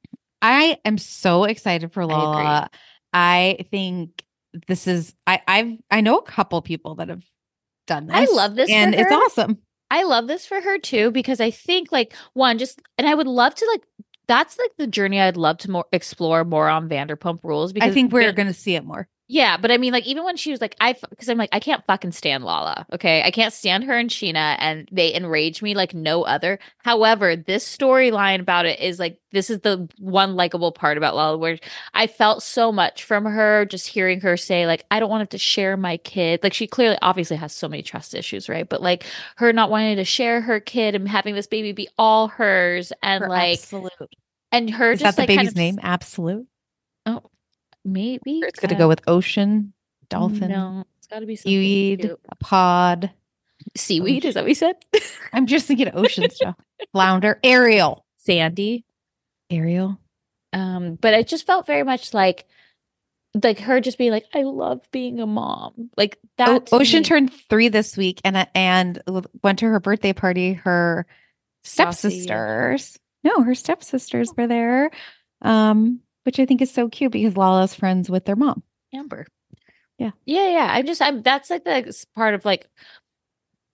I am so excited for I agree. Lala. I think this is I I've I know a couple people that have done I this. love this for and it's her. awesome. I love this for her too, because I think like one, just and I would love to like that's like the journey I'd love to more explore more on Vanderpump Rules because I think we're Van- going to see it more. yeah, but I mean like even when she was like I because I'm like I can't fucking stand Lala, okay? I can't stand her and Sheena, and they enrage me like no other. However, this storyline about it is like this is the one likable part about Lala where I felt so much from her just hearing her say like I don't want to share my kid. Like she clearly obviously has so many trust issues, right? But like her not wanting to share her kid and having this baby be all hers and For like Absolute. and her Is just that the like kind baby's of- name? Absolute. Oh, maybe It's going to Uh, go with ocean, dolphin, No, it's got to be something seaweed, cute. a pod. Seaweed, is that what we said? I'm just thinking ocean stuff. Flounder, Ariel, Sandy. Ariel. Um, but it just felt very much like like her just being like, I love being a mom. Like that. O- to Ocean me- turned three this week and and went to her birthday party. Her Saucy. stepsisters, no, her stepsisters were there, um, which I think is so cute because Lala's friends with their mom. Amber. Yeah. Yeah, yeah. I'm just I'm that's like the s- part of like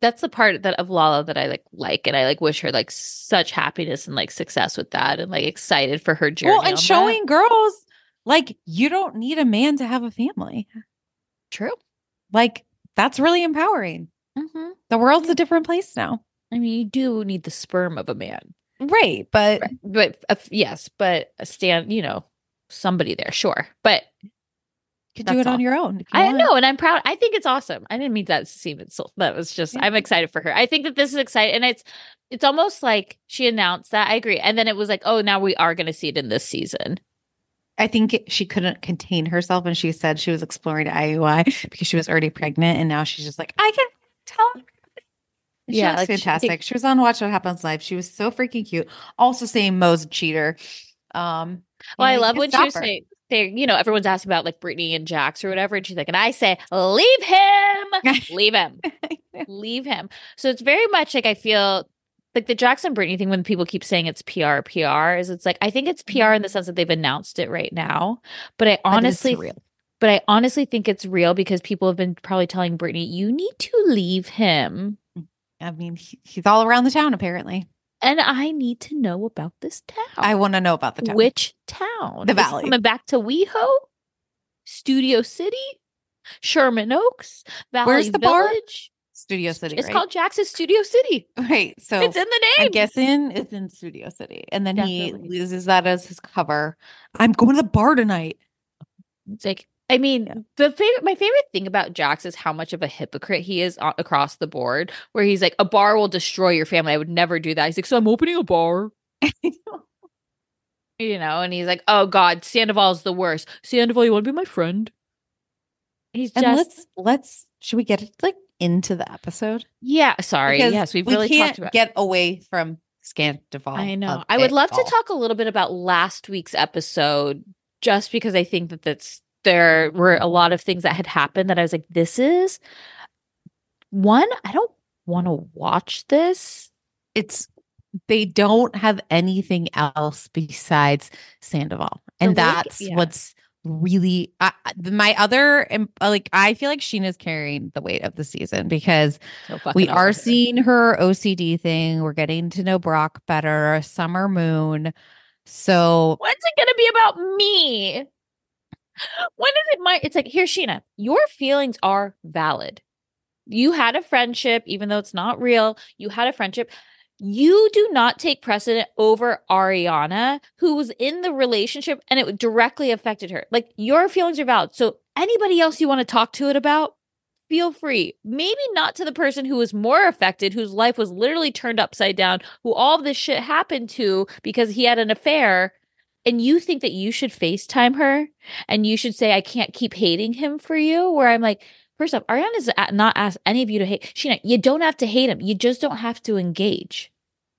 that's the part that of Lala that I like like and I like wish her like such happiness and like success with that and like excited for her journey. Well, and on showing that. girls like you don't need a man to have a family. True. Like that's really empowering. Mm-hmm. The world's a different place now. I mean, you do need the sperm of a man. Right. But Right. But uh, yes, but a stand, you know, somebody there, sure. But you can do it all. on your own. if you I want. know, and I'm proud. I think it's awesome. I didn't mean that to seem insulting. That was just Yeah. I'm excited for her. I think that this is exciting, and it's it's almost like she announced that. I agree, and then it was like, oh, now we are going to see it in this season. I think it- she couldn't contain herself and she said she was exploring I U I because she was already pregnant and now she's just like, I can tell. She Yeah, looks like, she- fantastic. She was on Watch What Happens Live. She was so freaking cute. Also saying Mo's a cheater. Um, Well, I and love you when can't she was stop her. saying, they, you know, everyone's asking about like Brittany and Jax or whatever, and she's like, and I say, leave him, leave him, leave him. So it's very much like I feel like the Jax and Brittany thing when people keep saying it's P R, P R is it's like I think it's P R in the sense that they've announced it right now, but I honestly, But it's real. but I honestly think it's real because people have been probably telling Brittany, you need to leave him, I mean, he, he's all around the town apparently. and I need to know about this town. I want to know about the town. Which town? The Is he Valley. coming back to WeHo? Studio City? Sherman Oaks? Valley Where's the bar? Village? Studio City. It's right? called Jackson's Studio City. Right. So It's in the name. I'm guessing it's in Studio City. And then Definitely. he uses that as his cover. I'm going to the bar tonight. It's like, I mean, the favorite, my favorite thing about Jax is how much of a hypocrite he is a- across the board, where he's like, a bar will destroy your family. I would never do that. He's like, so I'm opening a bar. You know, and he's like, oh God, Sandoval's the worst. Sandoval, you want to be my friend? He's And just, let's let's should we get like into the episode? yeah, sorry. Because Yes, we've we really can't talked about get away from Scandival. I know. of I would it love to all. talk a little bit about last week's episode just because I think that that's there were a lot of things that had happened that I was like, this is one, I don't want to watch this. It's they don't have anything else besides Sandoval, and The way- that's yeah. what's really I, I- my other um, like. I feel like Sheena's carrying the weight of the season because So fucking we over are her. seeing her O C D thing. We're getting to know Brock better. Summer Moon. So When's it gonna be about me? When is it my it's like, here, Sheena, your feelings are valid. You had a friendship, even though it's not real, you had a friendship. You do not take precedent over Ariana, who was in the relationship and it directly affected her. Like, your feelings are valid. So anybody else you want to talk to it about, feel free. Maybe not to the person who was more affected, whose life was literally turned upside down, who all of this shit happened to because he had an affair. And you think that you should FaceTime her and you should say, I can't keep hating him for you. Where I'm like, first off, Ariana's a- not asked any of you to hate. Sheena, you don't have to hate him. You just don't have to engage.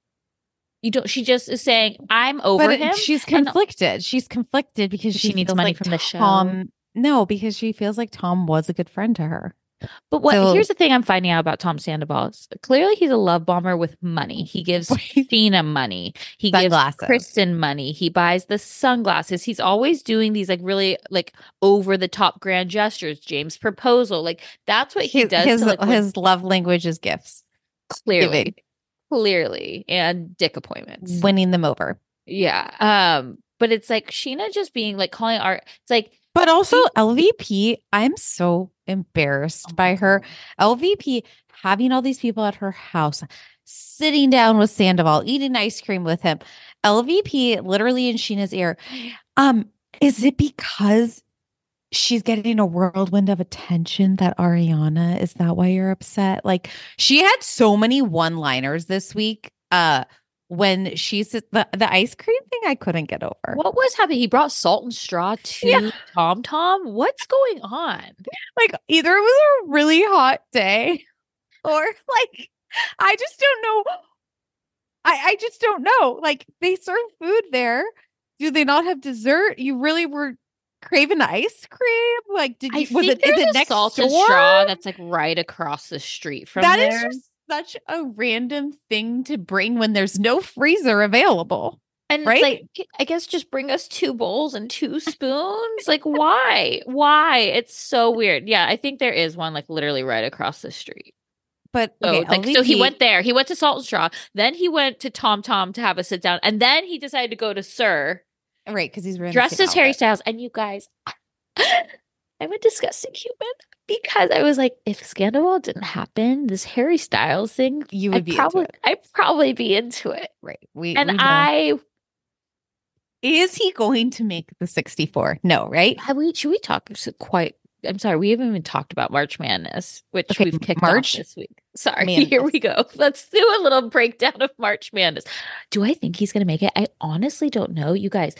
You don't. She just is saying, I'm over but him. she's and- conflicted. She's conflicted because She she, needs feels money like from the show. Tom. No, because she feels like Tom was a good friend to her. But what? So- Here's the thing I'm finding out about Tom Sandoval. is Clearly, he's a love bomber with money. He gives Sheena money. He Sunglasses. gives Kristen money. He buys the sunglasses. He's always doing these like really like over the top grand gestures. James' proposal, like that's what he his does. his, to, like, win- his love language is gifts, clearly, giving. clearly, and dick appointments. winning them over. Yeah. Um. But it's like Sheena just being like calling art. It's like But also L V P, I'm so embarrassed Oh my by her. God. L V P having all these people at her house, sitting down with Sandoval, eating ice cream with him. L V P literally in Sheena's ear. Um, is it because she's getting a whirlwind of attention that Ariana? Is that why you're upset? Like she had so many one-liners this week. Uh when she's the, the ice cream thing, I couldn't get over. what was happening? He brought salt and straw to Yeah. Tom Tom. What's going on? Like either it was a really hot day or like I just don't know. I, I just don't know. Like they serve food there. Do they not have dessert? You really were craving ice cream? Like did I you was think it is there's it a next salt door? and straw that's like right across the street from That is there. just such a random thing to bring when there's no freezer available. And right? it's like, I guess just bring us two bowls and two spoons. Like, why? Why? It's so weird. Yeah, I think there is one like literally right across the street. but So, okay, like, so he L V P went there. He went to Salt and Straw. Then he went to Tom Tom to have a sit down. And then he decided to go to Sir, right, because he's wearing the dressed same as Harry outfit. Styles. And you guys, I'm a disgusting human because I was like, if Scandal didn't happen, this Harry Styles thing, You would I'd be probably, into it. I'd probably be into it. Right. We And we know. I, Is he going to make the sixty-four? No, right? have we, should we talk quite, I'm sorry, we haven't even talked about March Madness, which Okay, we've kicked March off this week. Sorry, Madness. here we go. Let's do a little breakdown of March Madness. Do I think he's going to make it? I honestly don't know. You guys,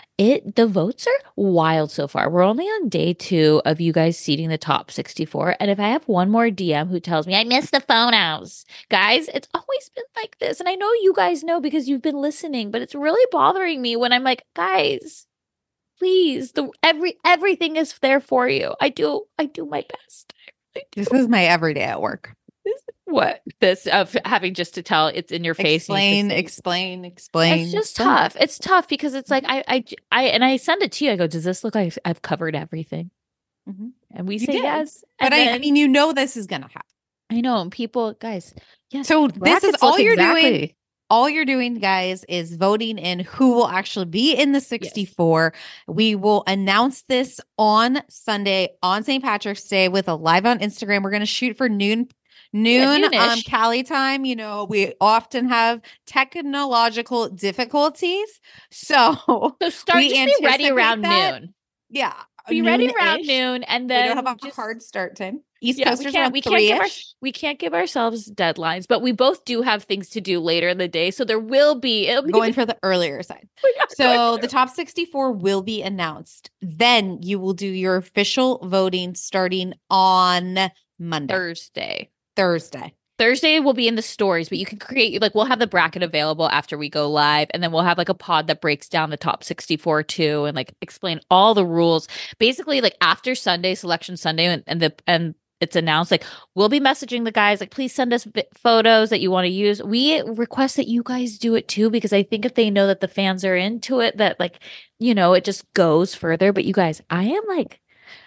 it the votes are wild so far. We're only on day two of you guys seeding the top sixty-four. And if I have one more D M who tells me I missed the phonos, guys, it's always been like this. And I know you guys know because you've been listening, but it's really bothering me when I'm like, guys, please, the every everything is there for you. I do I do my best. I do. This is my everyday at work. What this of having just to tell it's in your face. and Explain, you just- explain, explain. It's just explain. tough. It's tough because it's like I, I, I, and I send it to you. I go, does this look like I've covered everything? Mhm. And we You say did. yes. But and I, I then- mean, you know, this is gonna happen. I know, and people, guys, yes. So this is brackets all look you're doing. exactly- All you're doing, guys, is voting in who will actually be in the sixty-four. We will announce this on Sunday on Saint Patrick's Day with a live on Instagram. We're going to shoot for noon, noon, um, noonish. Cali time. You know, we often have technological difficulties, so So start we just be ready anticipate around that. noon. yeah, Be ready noon-ish. around noon, and We then don't have a just- hard start time. East Yeah, we Coasters can't. around We can't give our, three-ish. we can't give ourselves deadlines, but we both do have things to do later in the day, so there will be. It'll be Going for the earlier side. So the top sixty-four will be announced. Then you will do your official voting starting on Monday, Thursday. Thursday. Thursday will be in the stories, but you can create like we'll have the bracket available after we go live, and then we'll have like a pod that breaks down the top sixty-four too, and like explain all the rules. Basically, like after Sunday, Selection Sunday, and, and the and it's announced, like we'll be messaging the guys, like please send us vi- photos that you want to use. We request that you guys do it too, because I think if they know that the fans are into it, that like you know it just goes further. But you guys, I am like,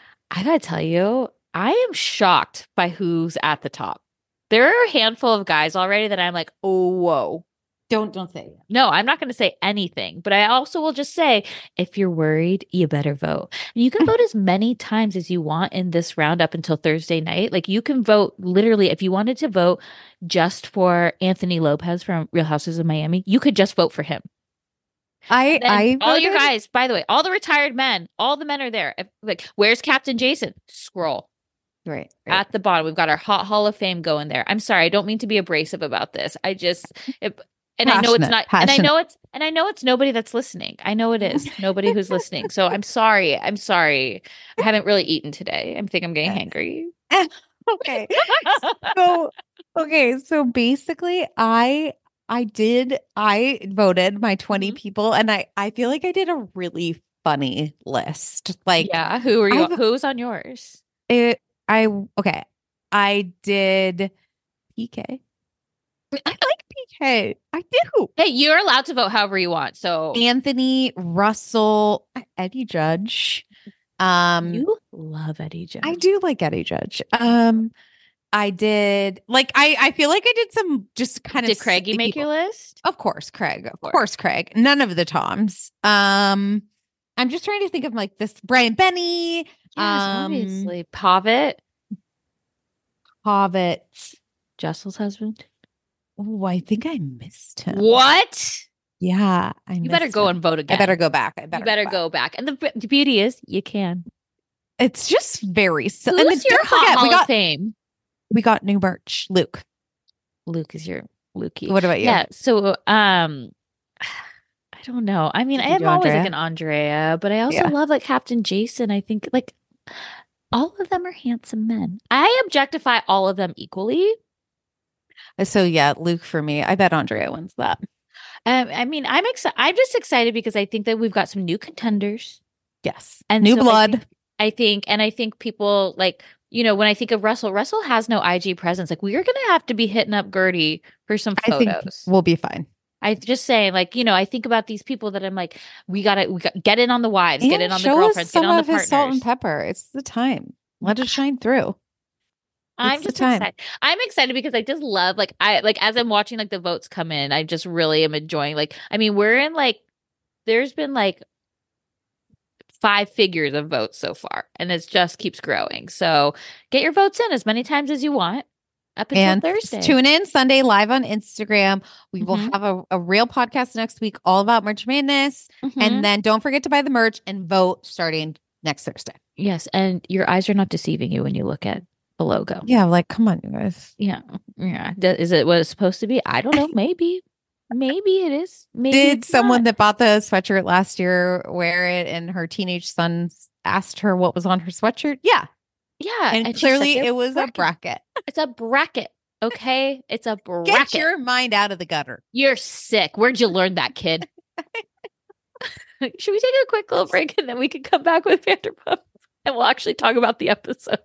I gotta tell you, I am shocked by who's at the top. There are a handful of guys already that I'm like, oh, whoa. Don't don't say it. No, I'm not going to say anything. But I also will just say, if you're worried, you better vote. And you can vote as many times as you want in this round up until Thursday night. Like you can vote literally, if you wanted to vote just for Anthony Lopez from Real Houses of Miami, you could just vote for him. I Then I all your voted- guys, by the way, all the retired men, all the men are there. If, like, where's Captain Jason? Scroll. right, right. At the bottom, we've got our hot Hall of Fame going there. I'm sorry, I don't mean to be abrasive about this. I just, it, and I know it's Passionate, not, and I passionate. know it's, and I know it's nobody that's listening. I know it is nobody who's listening. So I'm sorry. I'm sorry. I haven't really eaten today. I think I'm getting hangry. Okay. So okay, so basically I I did I voted my twenty Mhm. people, and I I feel like I did a really funny list. Like Yeah. Who are you? I've- Who's on yours? it I okay. I did P K. I like P K. I do. Hey, you're allowed to vote however you want. So Anthony, Russell, Eddie Judge. Um you love Eddie Jones. I do like Eddie Judge. Um I did like I I feel like I did some just kind of Did Craigie silly make people. your list? Of course, Craig. Of course. course, Craig. None of the Toms. Um I'm just trying to think of like this Brian Benny, Yes, um, obviously. Pavitt, Hobbit. Jessel's husband. Oh, I think I missed him. What? Yeah, I You better missed go him. and vote again. I better go back. I better you better back. go back. And the, the beauty is, you can. It's just very silly. Who's And then your don't hot forget, Hall we of got Fame? we got new merch. Luke. Luke is your Lukey. What about you? Yeah. So, um, I don't know. I mean, Did I you am do always Andrea? like an Andrea, but I also Yeah. love like Captain Jason. I think like all of them are handsome men. I objectify all of them equally. So yeah, Luke for me. I bet Andrea wins that. Um, I mean, I'm excited. I'm just excited because I think that we've got some new contenders. Yes. And New so I blood. think- I think, and I think people like, you know, when I think of Russell, Russell has no I G presence. Like, we're going to have to be hitting up Gertie for some I think photos. we'll be fine. I just say, like, you know, I think about these people that I'm like, we got to we got, get in on the wives, get And in on the show us girlfriends, get some in on the of his salt and partners. pepper. It's the time. Let it shine through. I'm the just time. excited. I'm excited because I just love like I like as I'm watching like the votes come in, I just really am enjoying like I mean, we're in like there's been like five figures of votes so far and it just keeps growing. So get your votes in as many times as you want up until And Thursday. tune in Sunday live on Instagram. We will Mhm. have a, a real podcast next week all about Merch Madness. Mhm. And then don't forget to buy the merch and vote starting next Thursday. Yes, and your eyes are not deceiving you when you look at the logo. Yeah, like, come on, you guys. Yeah. Yeah. D- Is it what it's supposed to be? I don't know. Maybe. Maybe it is. Maybe Did it's someone not. that bought the sweatshirt last year wear it and her teenage sons asked her what was on her sweatshirt? Yeah. Yeah. And, she said clearly they're it was bracket. a bracket. It's a bracket. Okay. It's a bracket. Get your mind out of the gutter. You're sick. Where'd you learn that, kid? Should we take a quick little break and then we can come back with Vanderpump and we'll actually talk about the episode?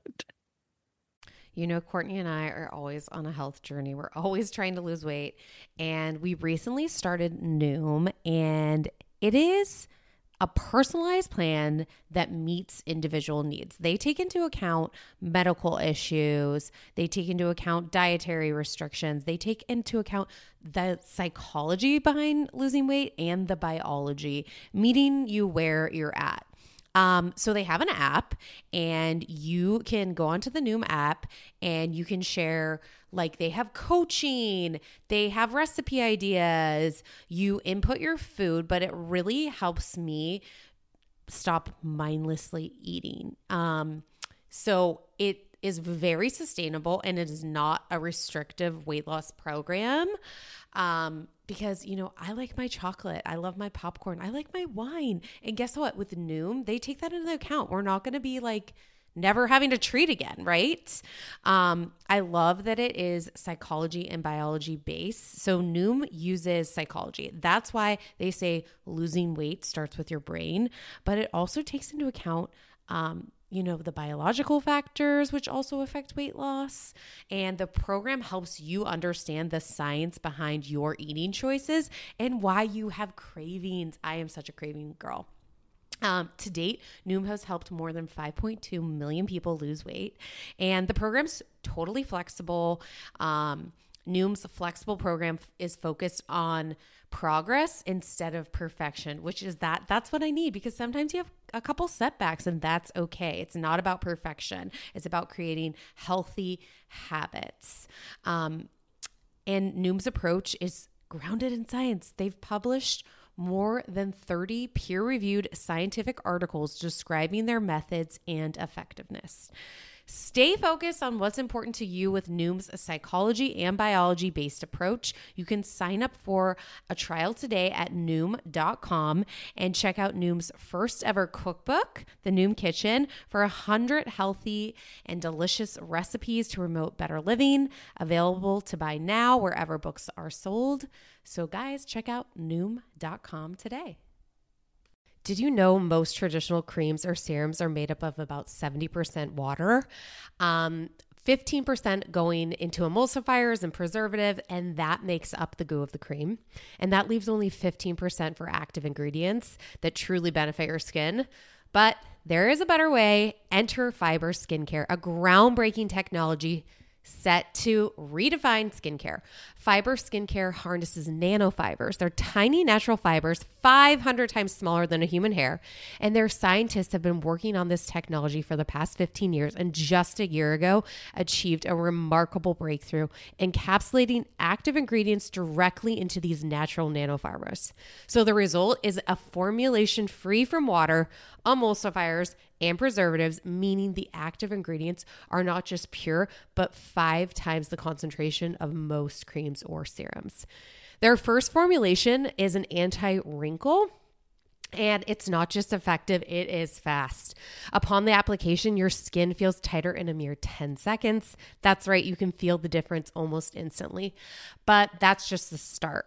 You know, Courtney and I are always on a health journey. We're always trying to lose weight. And we recently started Noom, and it is a personalized plan that meets individual needs. They take into account medical issues. They take into account dietary restrictions. They take into account the psychology behind losing weight and the biology, meeting you where you're at. Um, so they have an app, and you can go onto the Noom app and you can share, like, they have coaching, they have recipe ideas, you input your food, but it really helps me stop mindlessly eating. Um, so it is very sustainable, and it is not a restrictive weight loss program. Um, because, you know, I like my chocolate. I love my popcorn. I like my wine. And guess what? With Noom, they take that into account. We're not going to be like never having to treat again, right? Um, I love that it is psychology and biology based. So Noom uses psychology. That's why they say losing weight starts with your brain, but it also takes into account, um, you know, the biological factors, which also affect weight loss. And the program helps you understand the science behind your eating choices and why you have cravings. I am such a craving girl. Um, to date, Noom has helped more than five point two million people lose weight. And the program's totally flexible. Um, Noom's flexible program is focused on progress instead of perfection, which is that that's what I need, because sometimes you have a couple setbacks and that's okay. It's not about perfection. It's about creating healthy habits. Um, and Noom's approach is grounded in science. They've published more than thirty peer-reviewed scientific articles describing their methods and effectiveness. Stay focused on what's important to you with Noom's psychology and biology-based approach. You can sign up for a trial today at Noom dot com and check out Noom's first ever cookbook, The Noom Kitchen, for one hundred healthy and delicious recipes to promote better living, available to buy now wherever books are sold. So guys, check out Noom dot com today. Did you know most traditional creams or serums are made up of about seventy percent water? Um, fifteen percent going into emulsifiers and preservative, and that makes up the goo of the cream. And that leaves only fifteen percent for active ingredients that truly benefit your skin. But there is a better way. Enter Fiber Skincare, a groundbreaking technology set to redefine skincare. Fiber Skincare harnesses nanofibers. They're tiny natural fibers, five hundred times smaller than a human hair. And their scientists have been working on this technology for the past fifteen years, and just a year ago achieved a remarkable breakthrough, encapsulating active ingredients directly into these natural nanofibers. So the result is a formulation free from water, emulsifiers, and preservatives, meaning the active ingredients are not just pure, but five times the concentration of most creams or serums. Their first formulation is an anti-wrinkle, and it's not just effective, it is fast. Upon the application, your skin feels tighter in a mere ten seconds. That's right, you can feel the difference almost instantly. But that's just the start.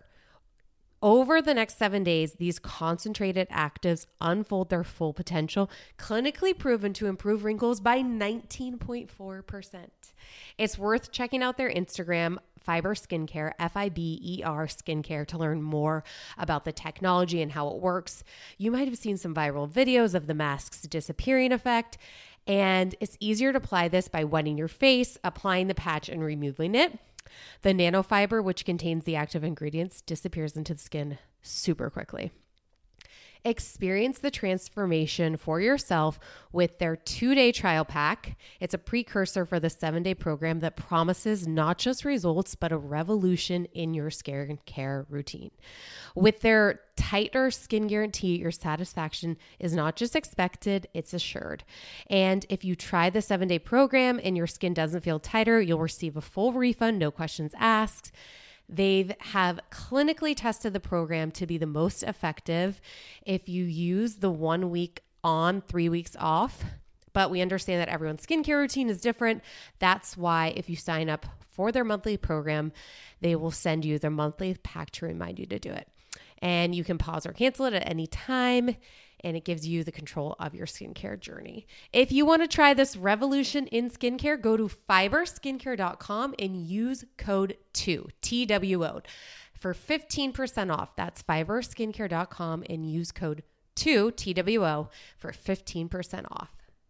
Over the next seven days, these concentrated actives unfold their full potential, clinically proven to improve wrinkles by nineteen point four percent. It's worth checking out their Instagram, Fiber Skincare, F I B E R Skincare, to learn more about the technology and how it works. You might have seen some viral videos of the mask's disappearing effect, And it's easier to apply this by wetting your face, applying the patch, and removing it. The nanofiber, which contains the active ingredients, disappears into the skin super quickly. Experience the transformation for yourself with their two-day trial pack. It's a precursor for the seven-day program that promises not just results, but a revolution in your skincare routine. With their tighter skin guarantee, your satisfaction is not just expected, it's assured. And if you try the seven-day program and your skin doesn't feel tighter, you'll receive a full refund, no questions asked. They have clinically tested the program to be the most effective if you use the one week on, three weeks off. But we understand that everyone's skincare routine is different. That's why if you sign up for their monthly program, they will send you their monthly pack to remind you to do it. And you can pause or cancel it at any time, and it gives you the control of your skincare journey. If you want to try this revolution in skincare, go to fiber skincare dot com and use code two, T W O, for fifteen percent off. That's fiber skincare dot com and use code two, T W O, for fifteen percent off.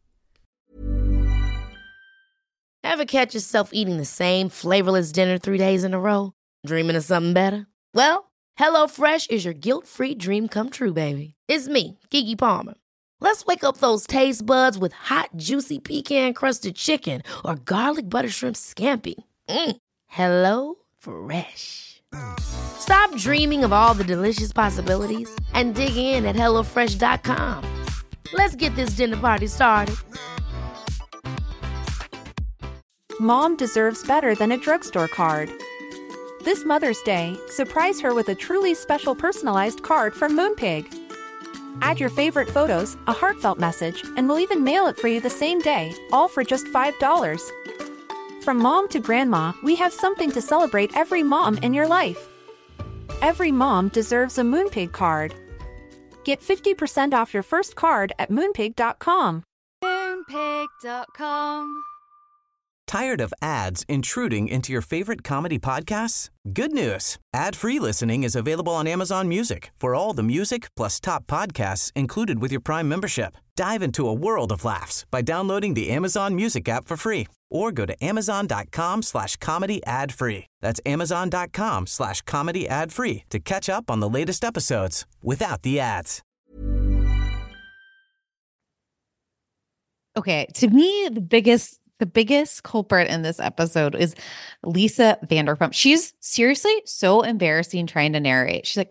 Ever catch yourself eating the same flavorless dinner three days in a row? Dreaming of something better? Well, HelloFresh is your guilt-free dream come true, baby. It's me, Keke Palmer. Let's wake up those taste buds with hot, juicy pecan-crusted chicken or garlic butter shrimp scampi. Mm. Hello Fresh. Stop dreaming of all the delicious possibilities and dig in at hello fresh dot com. Let's get this dinner party started. Mom deserves better than a drugstore card. This Mother's Day, surprise her with a truly special personalized card from Moonpig. Add your favorite photos, a heartfelt message, and we'll even mail it for you the same day, all for just five dollars. From mom to grandma, we have something to celebrate every mom in your life. Every mom deserves a Moonpig card. Get fifty percent off your first card at moonpig dot com. moonpig dot com. Tired of ads intruding into your favorite comedy podcasts? Good news. Ad-free listening is available on Amazon Music for all the music plus top podcasts included with your Prime membership. Dive into a world of laughs by downloading the Amazon Music app for free or go to amazon.com slash comedy ad free. That's amazon.com slash comedy ad free to catch up on the latest episodes without the ads. Okay, to me, the biggest The biggest culprit in this episode is Lisa Vanderpump. She's seriously so embarrassing trying to narrate. She's like,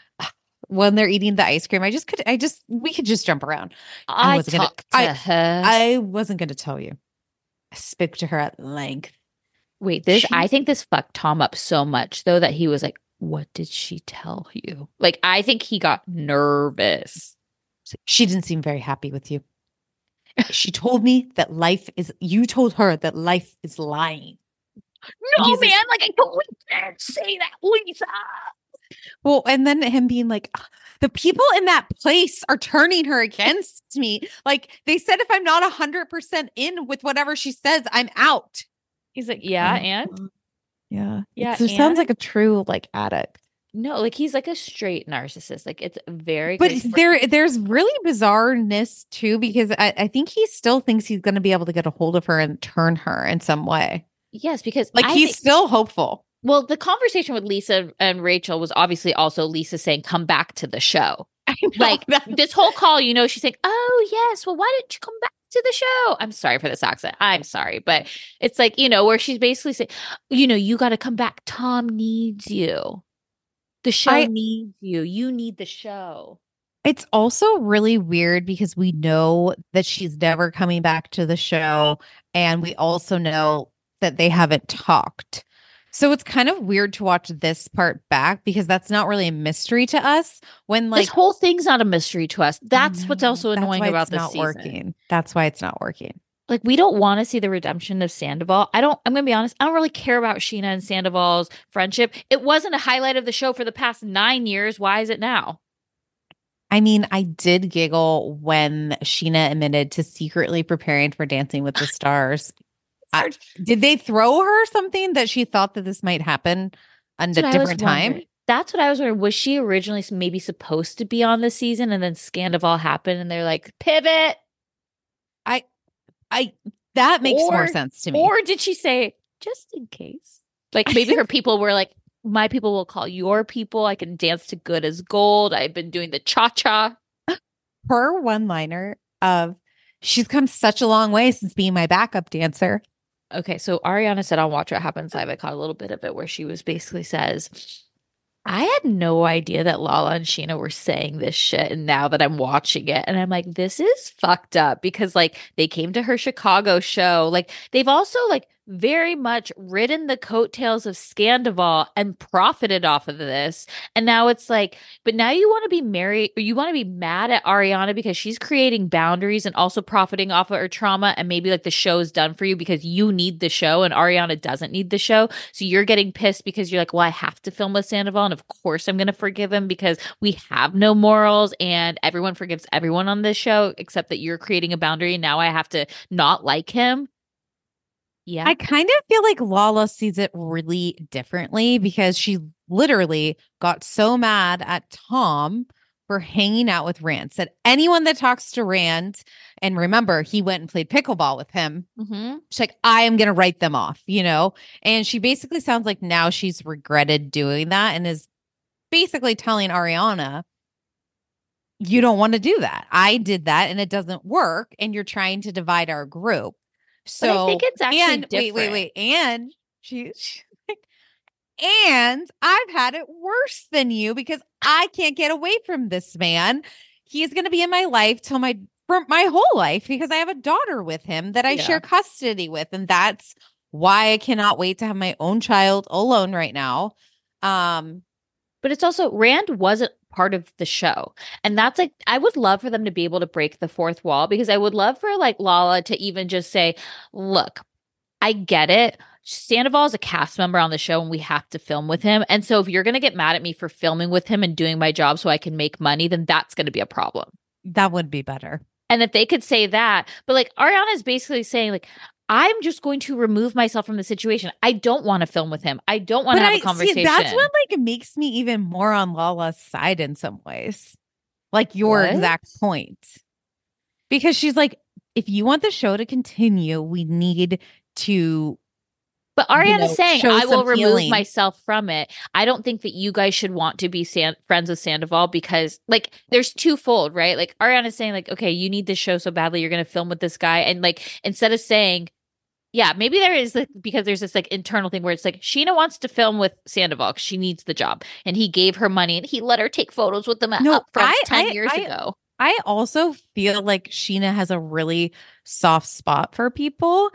when they're eating the ice cream, I just could, I just, we could just jump around. I, I wasn't talked gonna, to I, her. I wasn't going to tell you. I spoke to her at length. Wait, this, She- I think this fucked Tom up so much though that he was like, what did she tell you? Like, I think he got nervous. She didn't seem very happy with you. She told me that life is, you told her that life is lying. No, He's man, a- like I totally can't say that, Lisa. Well, and then him being like, the people in that place are turning her against me. Like they said, if I'm not one hundred percent in with whatever she says, I'm out. He's like, yeah, Um, and Yeah. Yeah, It sounds and- like a true like addict. no, like he's like a straight narcissist. Like it's very, But crazy. there, there's really bizarreness too, because I, I think he still thinks he's going to be able to get a hold of her and turn her in some way. yes, because Like I he's think- still hopeful. well, the conversation with Lisa and Rachel was obviously also Lisa saying, "Come back to the show." I know Like that- this whole call, you know, she's saying, "Oh yes, well, why didn't you come back to the show?" I'm sorry for this accent. I'm sorry, but it's like, you know, where she's basically saying, you know, you got to come back. Tom needs you. The show I- needs you. You need the show. It's also really weird because we know that she's never coming back to the show. And we also know that they haven't talked. So it's kind of weird to watch this part back because that's not really a mystery to us. When like This whole thing's not a mystery to us. That's I what's know. also That's annoying why about it's this not season. working. That's why it's not working. Like we don't want to see the redemption of Sandoval. I don't, I'm going to be honest. I don't really care about Sheena and Sandoval's friendship. It wasn't a highlight of the show for the past nine years. Why is it now? I mean, I did giggle when Sheena admitted to secretly preparing for Dancing with the Stars. I- did they throw her something that she thought that this might happen at a That's what I was different time? wondering. That's what I was wondering. Was she originally s- maybe supposed to be on this season and then Scandival happened and they're like, pivot? I that makes Or- more sense to me. Or did she say, just in case? Like maybe her people were like, my people will call your people. I can dance to Good as Gold. I've been doing the cha-cha. Her one-liner of, she's come such a long way since being my backup dancer. Okay, so Ariana said on Watch What Happens Live, I caught a little bit of it where she was basically says, I had no idea that Lala and Sheena were saying this shit. And now that I'm watching it, and I'm like, this is fucked up because like they came to her Chicago show. Like they've also like very much ridden the coattails of Scandival and profited off of this. And now it's like, but now you want to be married or you want to be mad at Ariana because she's creating boundaries and also profiting off of her trauma. And maybe like the show is done for you because you need the show and Ariana doesn't need the show. So you're getting pissed because you're like, well, I have to film with Sandoval. And of course I'm going to forgive him because we have no morals and everyone forgives everyone on this show, except that you're creating a boundary. And now I have to not like him. Yeah. I kind of feel like Lala sees it really differently because she literally got so mad at Tom for hanging out with Rand. Said anyone that talks to Rand, and remember, he went and played pickleball with him. Mm-hmm. She's like, I am going to write them off, you know? And she basically sounds like now she's regretted doing that and is basically telling Ariana, you don't want to do that. I did that and it doesn't work. And you're trying to divide our group. So but I think it's actually and different. wait, wait, wait. And she, she and I've had it worse than you because I can't get away from this man. He's going to be in my life till my for my whole life because I have a daughter with him that I Yeah. share custody with. And that's why I cannot wait to have my own child alone right now. Um, But it's also Rand wasn't part of the show. And that's like, I would love for them to be able to break the fourth wall because I would love for like Lala to even just say, look, I get it. Sandoval is a cast member on the show and we have to film with him. And so if you're going to get mad at me for filming with him and doing my job so I can make money, then that's going to be a problem. that would be better. And if they could say that, but like Ariana is basically saying like, I'm just going to remove myself from the situation. I don't want to film with him. I don't want to have I, a conversation. See, that's what like makes me even more on Lala's side in some ways. Like your What? exact point. Because she's like, if you want the show to continue, we need to But Ariana's know, saying, show I will some remove healing. myself from it. I don't think that you guys should want to be San- friends with Sandoval because, like, there's twofold, right? Like, Ariana's saying, like, okay, you need this show so badly, you're going to film with this guy. And, like, instead of saying, yeah, maybe there is, like, because there's this, like, internal thing where it's like, Sheena wants to film with Sandoval because she needs the job. And he gave her money and he let her take photos with them at No, Upfronts I- ten I- years I- ago. I also feel like Sheena has a really soft spot for people.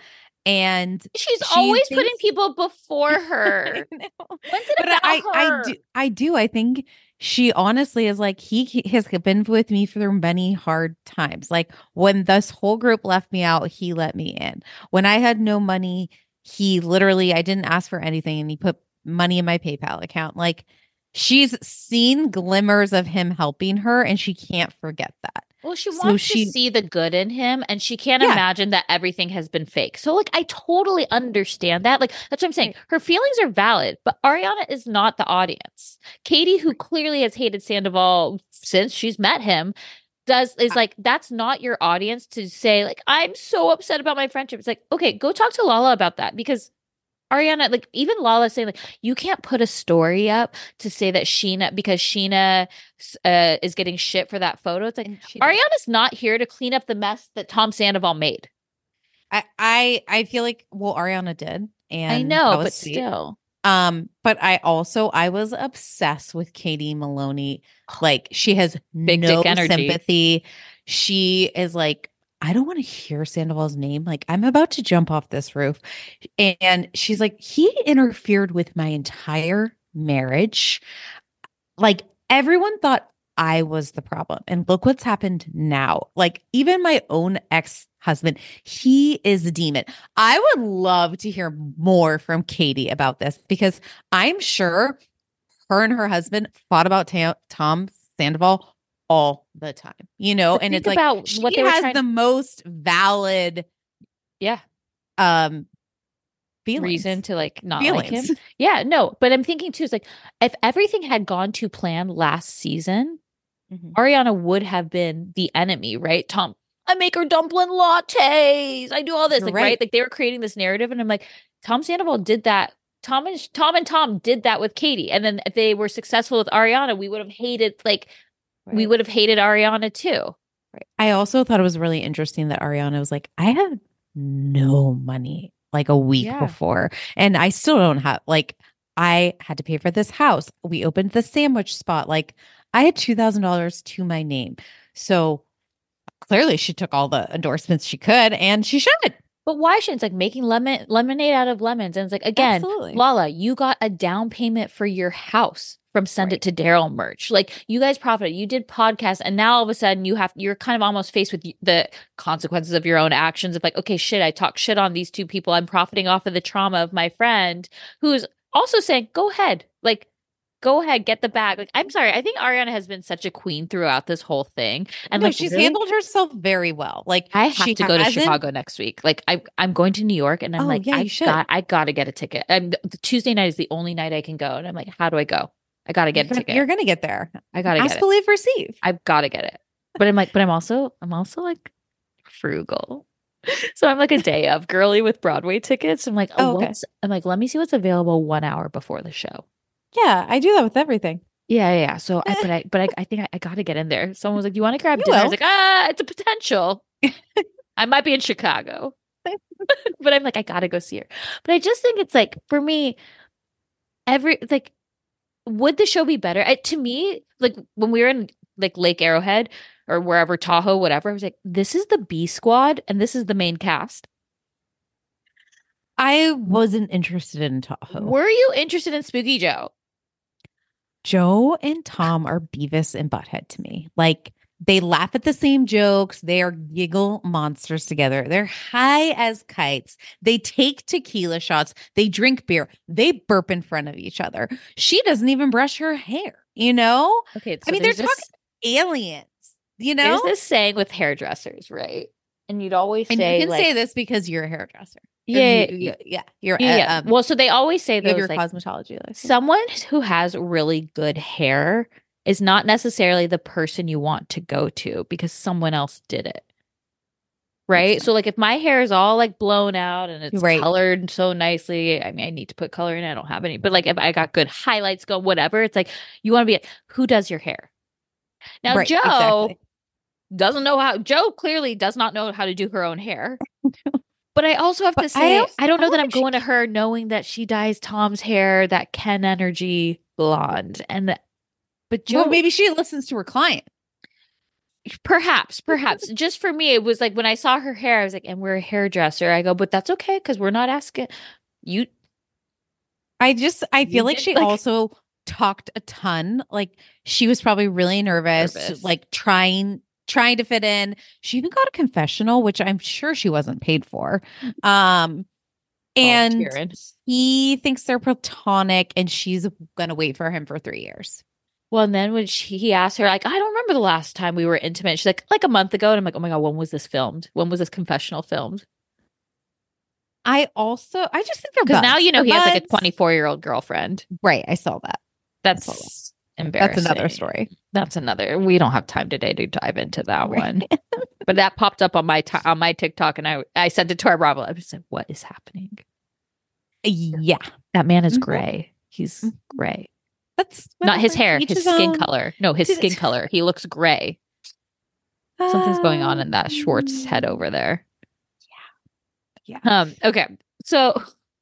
And She's she always thinks- putting people before her. I know. When's it But about I, I her? do, I do. I think she honestly is like, he, he has been with me through many hard times. Like when this whole group left me out, he let me in. When I had no money, he literally, I didn't ask for anything and he put money in my PayPal account. Like she's seen glimmers of him helping her and she can't forget that. Well, she So wants she- to see the good in him and she can't Yeah. imagine that everything has been fake. So, like, I totally understand that. Like, that's what I'm saying. Her feelings are valid, but Ariana is not the audience. Katie, who clearly has hated Sandoval since she's met him, does is like, that's not your audience to say, like, I'm so upset about my friendship. It's like, okay, go talk to Lala about that because Ariana, like, even Lala saying, like, you can't put a story up to say that Sheena, because Sheena uh, is getting shit for that photo. It's like, And she- Ariana's not here to clean up the mess that Tom Sandoval made. I, I, I feel like, well, Ariana did. And I know, that was but sweet. still. Um, but I also I was obsessed with Katie Maloney. Like she has Big no dick energy. sympathy. She is like, I don't want to hear Sandoval's name. Like I'm about to jump off this roof. And she's like, he interfered with my entire marriage. Like everyone thought I was the problem. And look what's happened now. Like even my own ex-husband, he is a demon. I would love to hear more from Katie about this because I'm sure her and her husband fought about Ta- Tom Sandoval all the time, you know, But and think it's like about she what they were has trying- the most valid Yeah. um feelings. Reason to like not like Feelings. him. Yeah, no, but I'm thinking too, is like, if everything had gone to plan last season, Mhm. Ariana would have been the enemy, right? Tom, I make her dumpling lattes. I do all this, like right. Right. Like they were creating this narrative, and I'm like, Tom Sandoval did that. Tom and Tom and Tom did that with Katie, and then if they were successful with Ariana, we would have hated like Right. we would have hated Ariana too. Right. I also thought it was really interesting that Ariana was like, I have no money like a week Yeah. before, and I still don't have like I had to pay for this house. We opened the sandwich spot. Like I had two thousand dollars to my name, so. Clearly, she took all the endorsements she could, and she should. But why shouldn't it's like making lemon lemonade out of lemons? And it's like again, Absolutely. Lala, you got a down payment for your house from Send Right. It to Daryl merch. Like you guys profited. You did podcasts, and now all of a sudden you have you're kind of almost faced with the consequences of your own actions. Of like, okay, shit, I talk shit on these two people. I'm profiting off of the trauma of my friend, who's also saying, "Go ahead, like." Go ahead, get the bag. Like, I'm sorry. I think Ariana has been such a queen throughout this whole thing. And no, like, she's really, handled herself very well. Like I have she to go to hasn't- Chicago next week. Like I, I'm going to New York, and I'm Oh, like, yeah, I you should. got, I got to get a ticket. And the Tuesday night is the only night I can go, and I'm like, how do I go? I got to get You're a gonna, ticket. you're gonna get there. I got to Ask, get it. believe, receive. I've got to get it. But I'm like, but I'm also, I'm also like frugal. So I'm like a day of girly with Broadway tickets. I'm like, oh, Oh, okay. what's, I'm like, let me see what's available one hour before the show. Yeah, I do that with everything. Yeah, yeah. yeah. So, I, but I, but I, I think I, I got to get in there. Someone was like, "Do you want to grab You dinner?" I was will. like, "Ah, it's a potential. I might be in Chicago." But I'm like, I got to go see her. But I just think it's like for me, every like, would the show be better? I, to me, like when we were in like Lake Arrowhead or wherever Tahoe, whatever, I was like, this is the B squad and this is the main cast. I wasn't interested in Tahoe. Were you interested in Spooky Joe? Joe and Tom are Beavis and Butthead to me. Like they laugh at the same jokes. They are giggle monsters together. They're high as kites. They take tequila shots. They drink beer. They burp in front of each other. She doesn't even brush her hair, you know? Okay, so I mean, they're there's talking this, aliens, you know? there's this saying with hairdressers, right? And you'd always and say, you can like, say this because you're a hairdresser. Or yeah, you- you- yeah, you're yeah, uh, yeah. um, Well, so they always say you have those your like cosmetology license. someone who has really good hair is not necessarily the person you want to go to because someone else did it. Right. So like if my hair is all like blown out and it's Right. colored so nicely, I mean, I need to put color in. I don't have any, but like if I got good highlights, go whatever, it's like you want to be like, who does your hair? Now, Right, Joe exactly. doesn't know how, Joe clearly does not know how to do her own hair. But I also have But to I say, I, also- don't know I that wonder I'm if she going to her knowing that she dyes Tom's hair that Ken energy blonde. And that, but Joe, Well, maybe she listens to her client. perhaps, perhaps just for me, it was like when I saw her hair, I was like, and we're a hairdresser. I go, but that's okay because we're not asking you. I just, I You feel like did, she like- also talked a ton. Like she was probably really nervous, Nervous. like trying, trying to fit in. She even got a confessional, which I'm sure she wasn't paid for. Um, and Volunteering. he thinks they're platonic and she's going to wait for him for three years. Well, and then when she, he asked her, like, I don't remember the last time we were intimate. She's like, like a month ago. And I'm like, oh my God, when was this filmed? When was this confessional filmed? I also, I just think they're Because now buds. you know he They're has like a buds. twenty-four year old girlfriend. Right. I saw that. That's embarrassing. That's another story. That's another. We don't have time today to dive into that one. But that popped up on my ti on my TikTok, and I I sent it to our Bravo. I was like, "What is happening? Yeah. That man is Mhm. gray. He's Mhm. gray. That's Not his whatever. hair. Each His his skin own. color. No, his His- skin color. He looks gray. Something's going on in that Schwartz head over there. Yeah. Um. Okay. So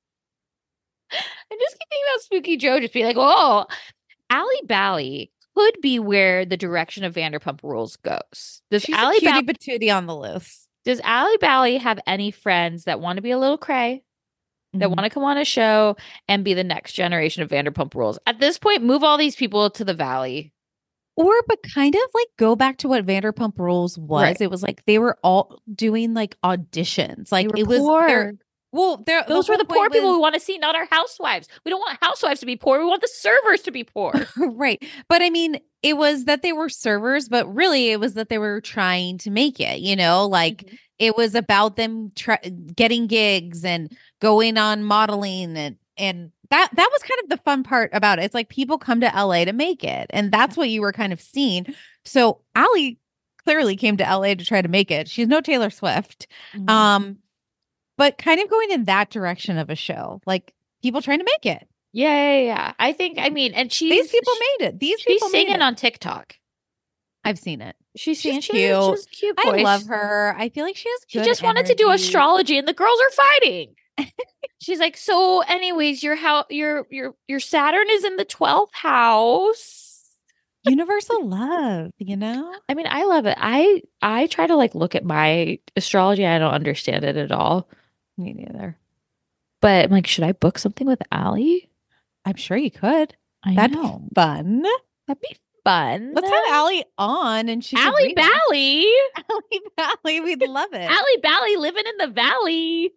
I just keep thinking about Spooky Joe just being like, "Oh, Allie Bally could be where the direction of Vanderpump Rules goes." Does She's Allie a cutie Bally patootie on the loose. Does Allie Bally have any friends that want to be a little cray, that Mhm. want to come on a show and be the next generation of Vanderpump Rules? At this point, move all these people to the Valley. Or, but kind of like go back to what Vanderpump Rules was. Right. It was like they were all doing like auditions. Like They it were was poor. their- well, there Those were whole the poor point people we was- want to see, not our housewives. We don't want housewives to be poor. We want the servers to be poor. right. But I mean, it was that they were servers, but really it was that they were trying to make it, you know, like Mhm. it was about them try- getting gigs and going on modeling and, and that, that was kind of the fun part about it. It's like people come to L A to make it. And that's what you were kind of seeing. So Allie clearly came to L A to try to make it. She's no Taylor Swift. Mhm. Um, but kind of going in that direction of a show, like people trying to make it. Yeah, yeah, yeah. I think, I mean, and she's, These people she- made it. These she's people made singing it. on TikTok. I've seen it. She's She's singing. She, cute. she's cute. I voice. love her. I feel like she has She good just wanted to do energy. astrology, and the girls are fighting. She's like, so, anyways, your how your your your Saturn is in the twelfth house. Universal love, you know? I mean, I love it. I I try to like look at my astrology. I don't understand it at all. Me neither. But I'm like, should I book something with Allie? I'm sure you could. I That'd know. be fun. That'd be fun. Let's have Allie on and she's Allie Bally. Allie Bally. We'd love it. Allie Bally living in the valley.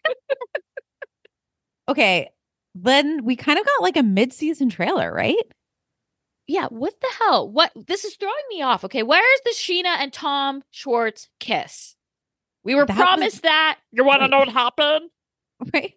Okay. Then we kind of got like a mid-season trailer, right? Yeah, what the hell? What this is throwing me off. Okay, where's the Sheena and Tom Schwartz kiss? We were That promised was- that. You want to Wait. know what happened? Right.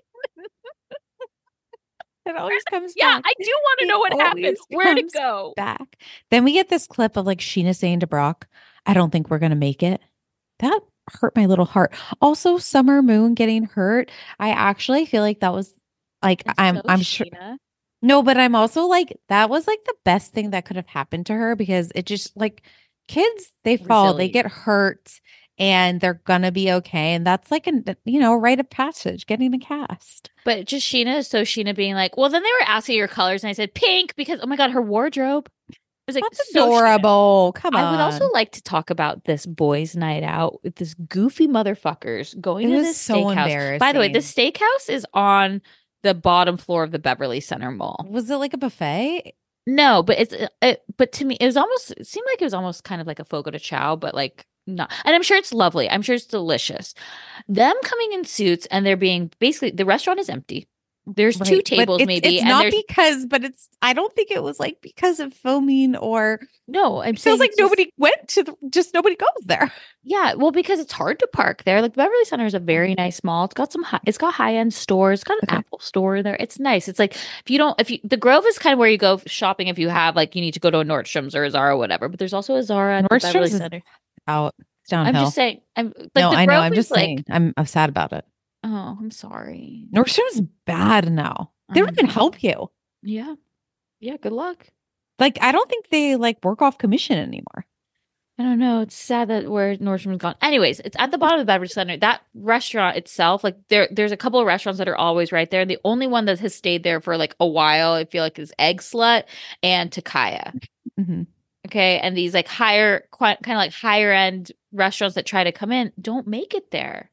It always comes Yeah, back. I do want to It know what happened. always Where'd it comes go? Back. Then we get this clip of like Sheena saying to Brock, I don't think we're going to make it. That hurt my little heart. Also, Summer Moon getting hurt. I actually feel like that was like, It's I'm, so I'm sure. Sheena. No, but I'm also like, that was like the best thing that could have happened to her because it just like kids, they fall, they Resilient. get hurt and they're going to be okay. And that's like, a, you know, a rite of passage, getting a cast. But just Sheena is so Sheena being like, well, then they were asking your colors, and I said pink because oh my god, her wardrobe. I was like, That's so Sheena. adorable. Come on. I would also like to talk about this boys' night out with this goofy motherfuckers going It to was this so steakhouse. By the way, the embarrassing. steakhouse is on the bottom floor of the Beverly Center Mall. Was it like a buffet? No, but it's it, but to me, it was almost it seemed like it was almost kind of like a Fogo de Chao, but like not. And I'm sure it's lovely. I'm sure it's delicious. Them coming in suits and they're being basically the restaurant is empty. There's two Right, but tables it's, maybe, It's and not there's because, but it's. I don't think it was like because of filming or. no. I'm It saying feels like it's just- nobody went to the. Just nobody goes there. Yeah, well, because it's hard to park there. Like Beverly Center is a very nice mall. It's got some. High, it's got high end stores. It's got an Okay. Apple store there. It's nice. It's like if you don't, if you the Grove is kind of where you go shopping if you have like you need to go to a Nordstrom's or a Zara or whatever. But there's also a Zara at the Beverly Nordstrom's is Center. Out it's I'm downhill. just saying. I'm like no, the I know. Grove I'm is just like, saying. I'm. I'm sad about it. oh, I'm sorry. Nordstrom's bad now. They don't I even know. help you. Yeah, yeah. Good luck. Like I don't think they like work off commission anymore. I don't know. It's sad that where Nordstrom's gone. Anyways, it's at the bottom of the Beverly Center. That restaurant itself, like there, there's a couple of restaurants that are always right there. The only one that has stayed there for like a while, I feel like, is Egg Slut and Takaya. Mhm. Okay, and these like higher, quite, kind of like higher end restaurants that try to come in don't make it there,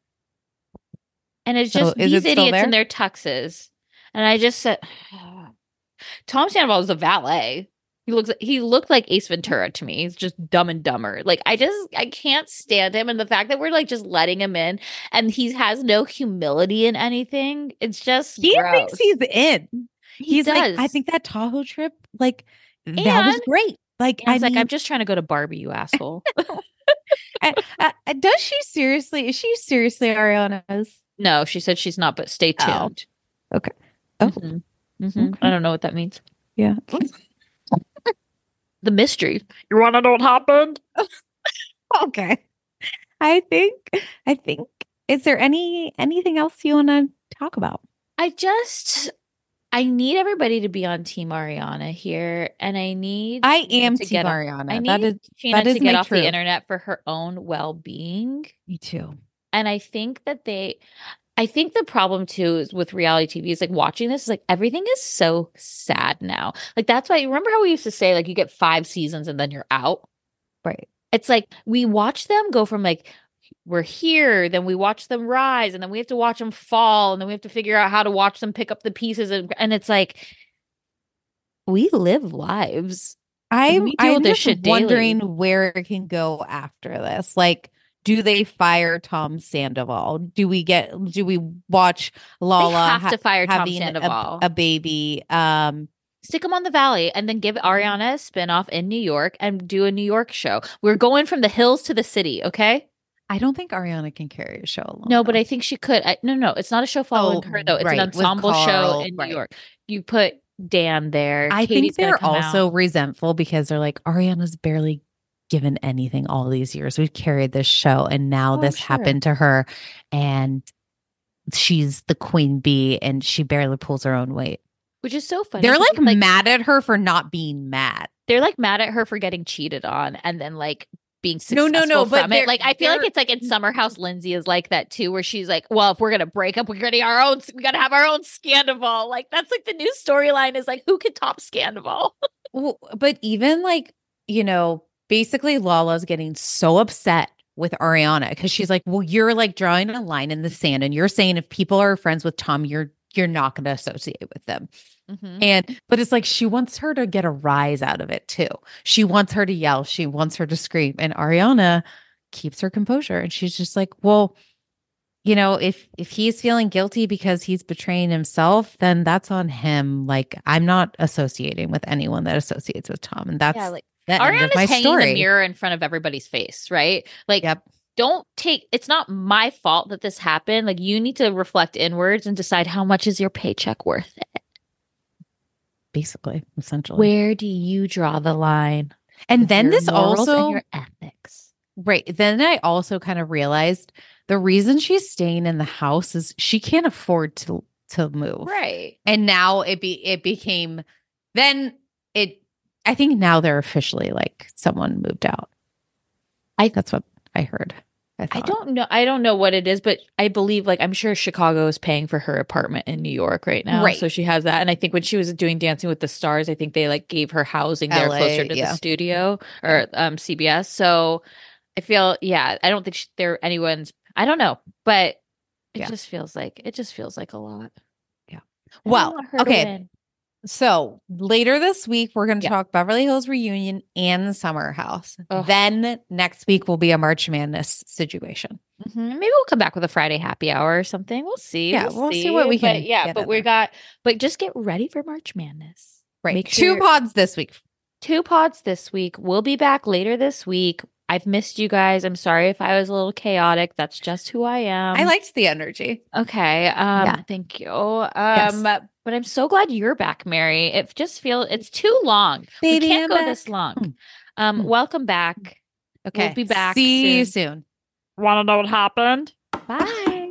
and it's So just is these it still idiots there? in their tuxes. And I just said, Tom Sandoval is a valet. He looks he looked like Ace Ventura to me. He's just dumb and dumber. Like I just I can't stand him, and the fact that we're like just letting him in, and he has no humility in anything. It's just He gross. thinks he's in. He He's like, does. I think that Tahoe trip, like that was And- great. Like And I it's like mean, I'm just trying to go to Barbie, you asshole. uh, uh, does she seriously? Is she seriously Ariana's? No, she said she's not, but stay Oh. tuned. Okay. Oh. Mhm. Mhm. I don't know what that means. Yeah. The mystery. You want to know what happened? Okay. I think. I think. Is there any anything else you want to talk about? I just, I need everybody to be on Team Ariana here, and I need. I Sheena am to Team get off- Ariana. I need That is Sheena that to is get my off truth. the internet for her own well-being, Me too. and I think that they. I think the problem too is with reality T V is like watching this is like everything is so sad now. Like that's why remember how we used to say like you get five seasons and then you're out. Right. It's like we watch them go from like we're here, then we watch them rise, and then we have to watch them fall, and then we have to figure out how to watch them pick up the pieces, and, and it's like we live lives. I'm, we deal I'm with this just shit daily. wondering where it can go after this. Like, do they fire Tom Sandoval? Do we get? Do we watch Lala they have ha- to fire Tom having a- Sandoval. a, baby? Um, Stick him on the Valley, and then give Ariana a spinoff in New York and do a New York show. We're going from the hills to the city, okay? I don't think Ariana can carry a show alone. No, but though. I think she could. I, no, no, it's not a show following Oh, her though. It's right, an with ensemble show Carl, in right. New York. You put Dan there. I Katie's think gonna they're come also out. resentful because they're like Ariana's barely given anything all these years. We've carried this show, and now Oh, this sure. happened to her, and she's the queen bee, and she barely pulls her own weight. Which is so funny. They're 'cause like, it's like mad at her for not being mad. they're like mad at her for getting cheated on and then like being No, successful no, no, but from it. they're- Like I feel like they're- it's like in Summer House, Lindsay is like that too, where she's like, well, if we're gonna break up, we're gonna our own we gotta have our own Scandival. Like that's like the new storyline is like who can top Scandival? Well, but even like, you know, basically Lala's getting so upset with Ariana because she's like, well, you're like drawing a line in the sand and you're saying if people are friends with Tom, you're you're not going to associate with them. Mm-hmm. And but it's like she wants her to get a rise out of it too. She wants her to yell, she wants her to scream, and Ariana keeps her composure, and she's just like, well, you know, if if he's feeling guilty because he's betraying himself, then that's on him. Like I'm not associating with anyone that associates with Tom, and that's Yeah, like the end of Ariana's my hanging story. the mirror in front of everybody's face, right? Like Yep. don't take it's not my fault that this happened. Like you need to reflect inwards and decide how much is your paycheck worth it. Basically, essentially. Where do you draw the line? And with then your this morals and also your ethics. Right. Then I also kind of realized the reason she's staying in the house is she can't afford to to move. Right. And now it be it became then it I think now they're officially like someone moved out. I that's what I heard. I, I thought. don't know. I don't know what it is, but I believe like I'm sure Chicago is paying for her apartment in New York right now. Right. So she has that. And I think when she was doing Dancing with the Stars, I think they like gave her housing there L A, closer to yeah. the studio or um C B S. So I feel, yeah, I don't think she, there anyone's, I don't know, but it Yeah. just feels like, it just feels like a lot. Yeah. I don't Well, want her to okay. win. So later this week, we're going to Yeah. talk Beverly Hills Reunion and Summer House. Ugh. Then next week will be a March Madness situation. Mhm. Maybe we'll come back with a Friday happy hour or something. We'll see. Yeah, we'll see what we But can yeah, get but in we there. got, but just get ready for March Madness. Right. Make Two sure- pods this week. Two pods this week. We'll be back later this week. I've missed you guys. I'm sorry if I was a little chaotic. That's just who I am. I liked the energy. Okay. Um, Yeah. thank you. Um, Yes. but I'm so glad you're back, Mary. It just feels it's too long. Baby, we can't I'm go this back. long. Mm. Um, Mm. welcome back. Okay. We'll be back See you soon. soon. Want to know what happened? Bye.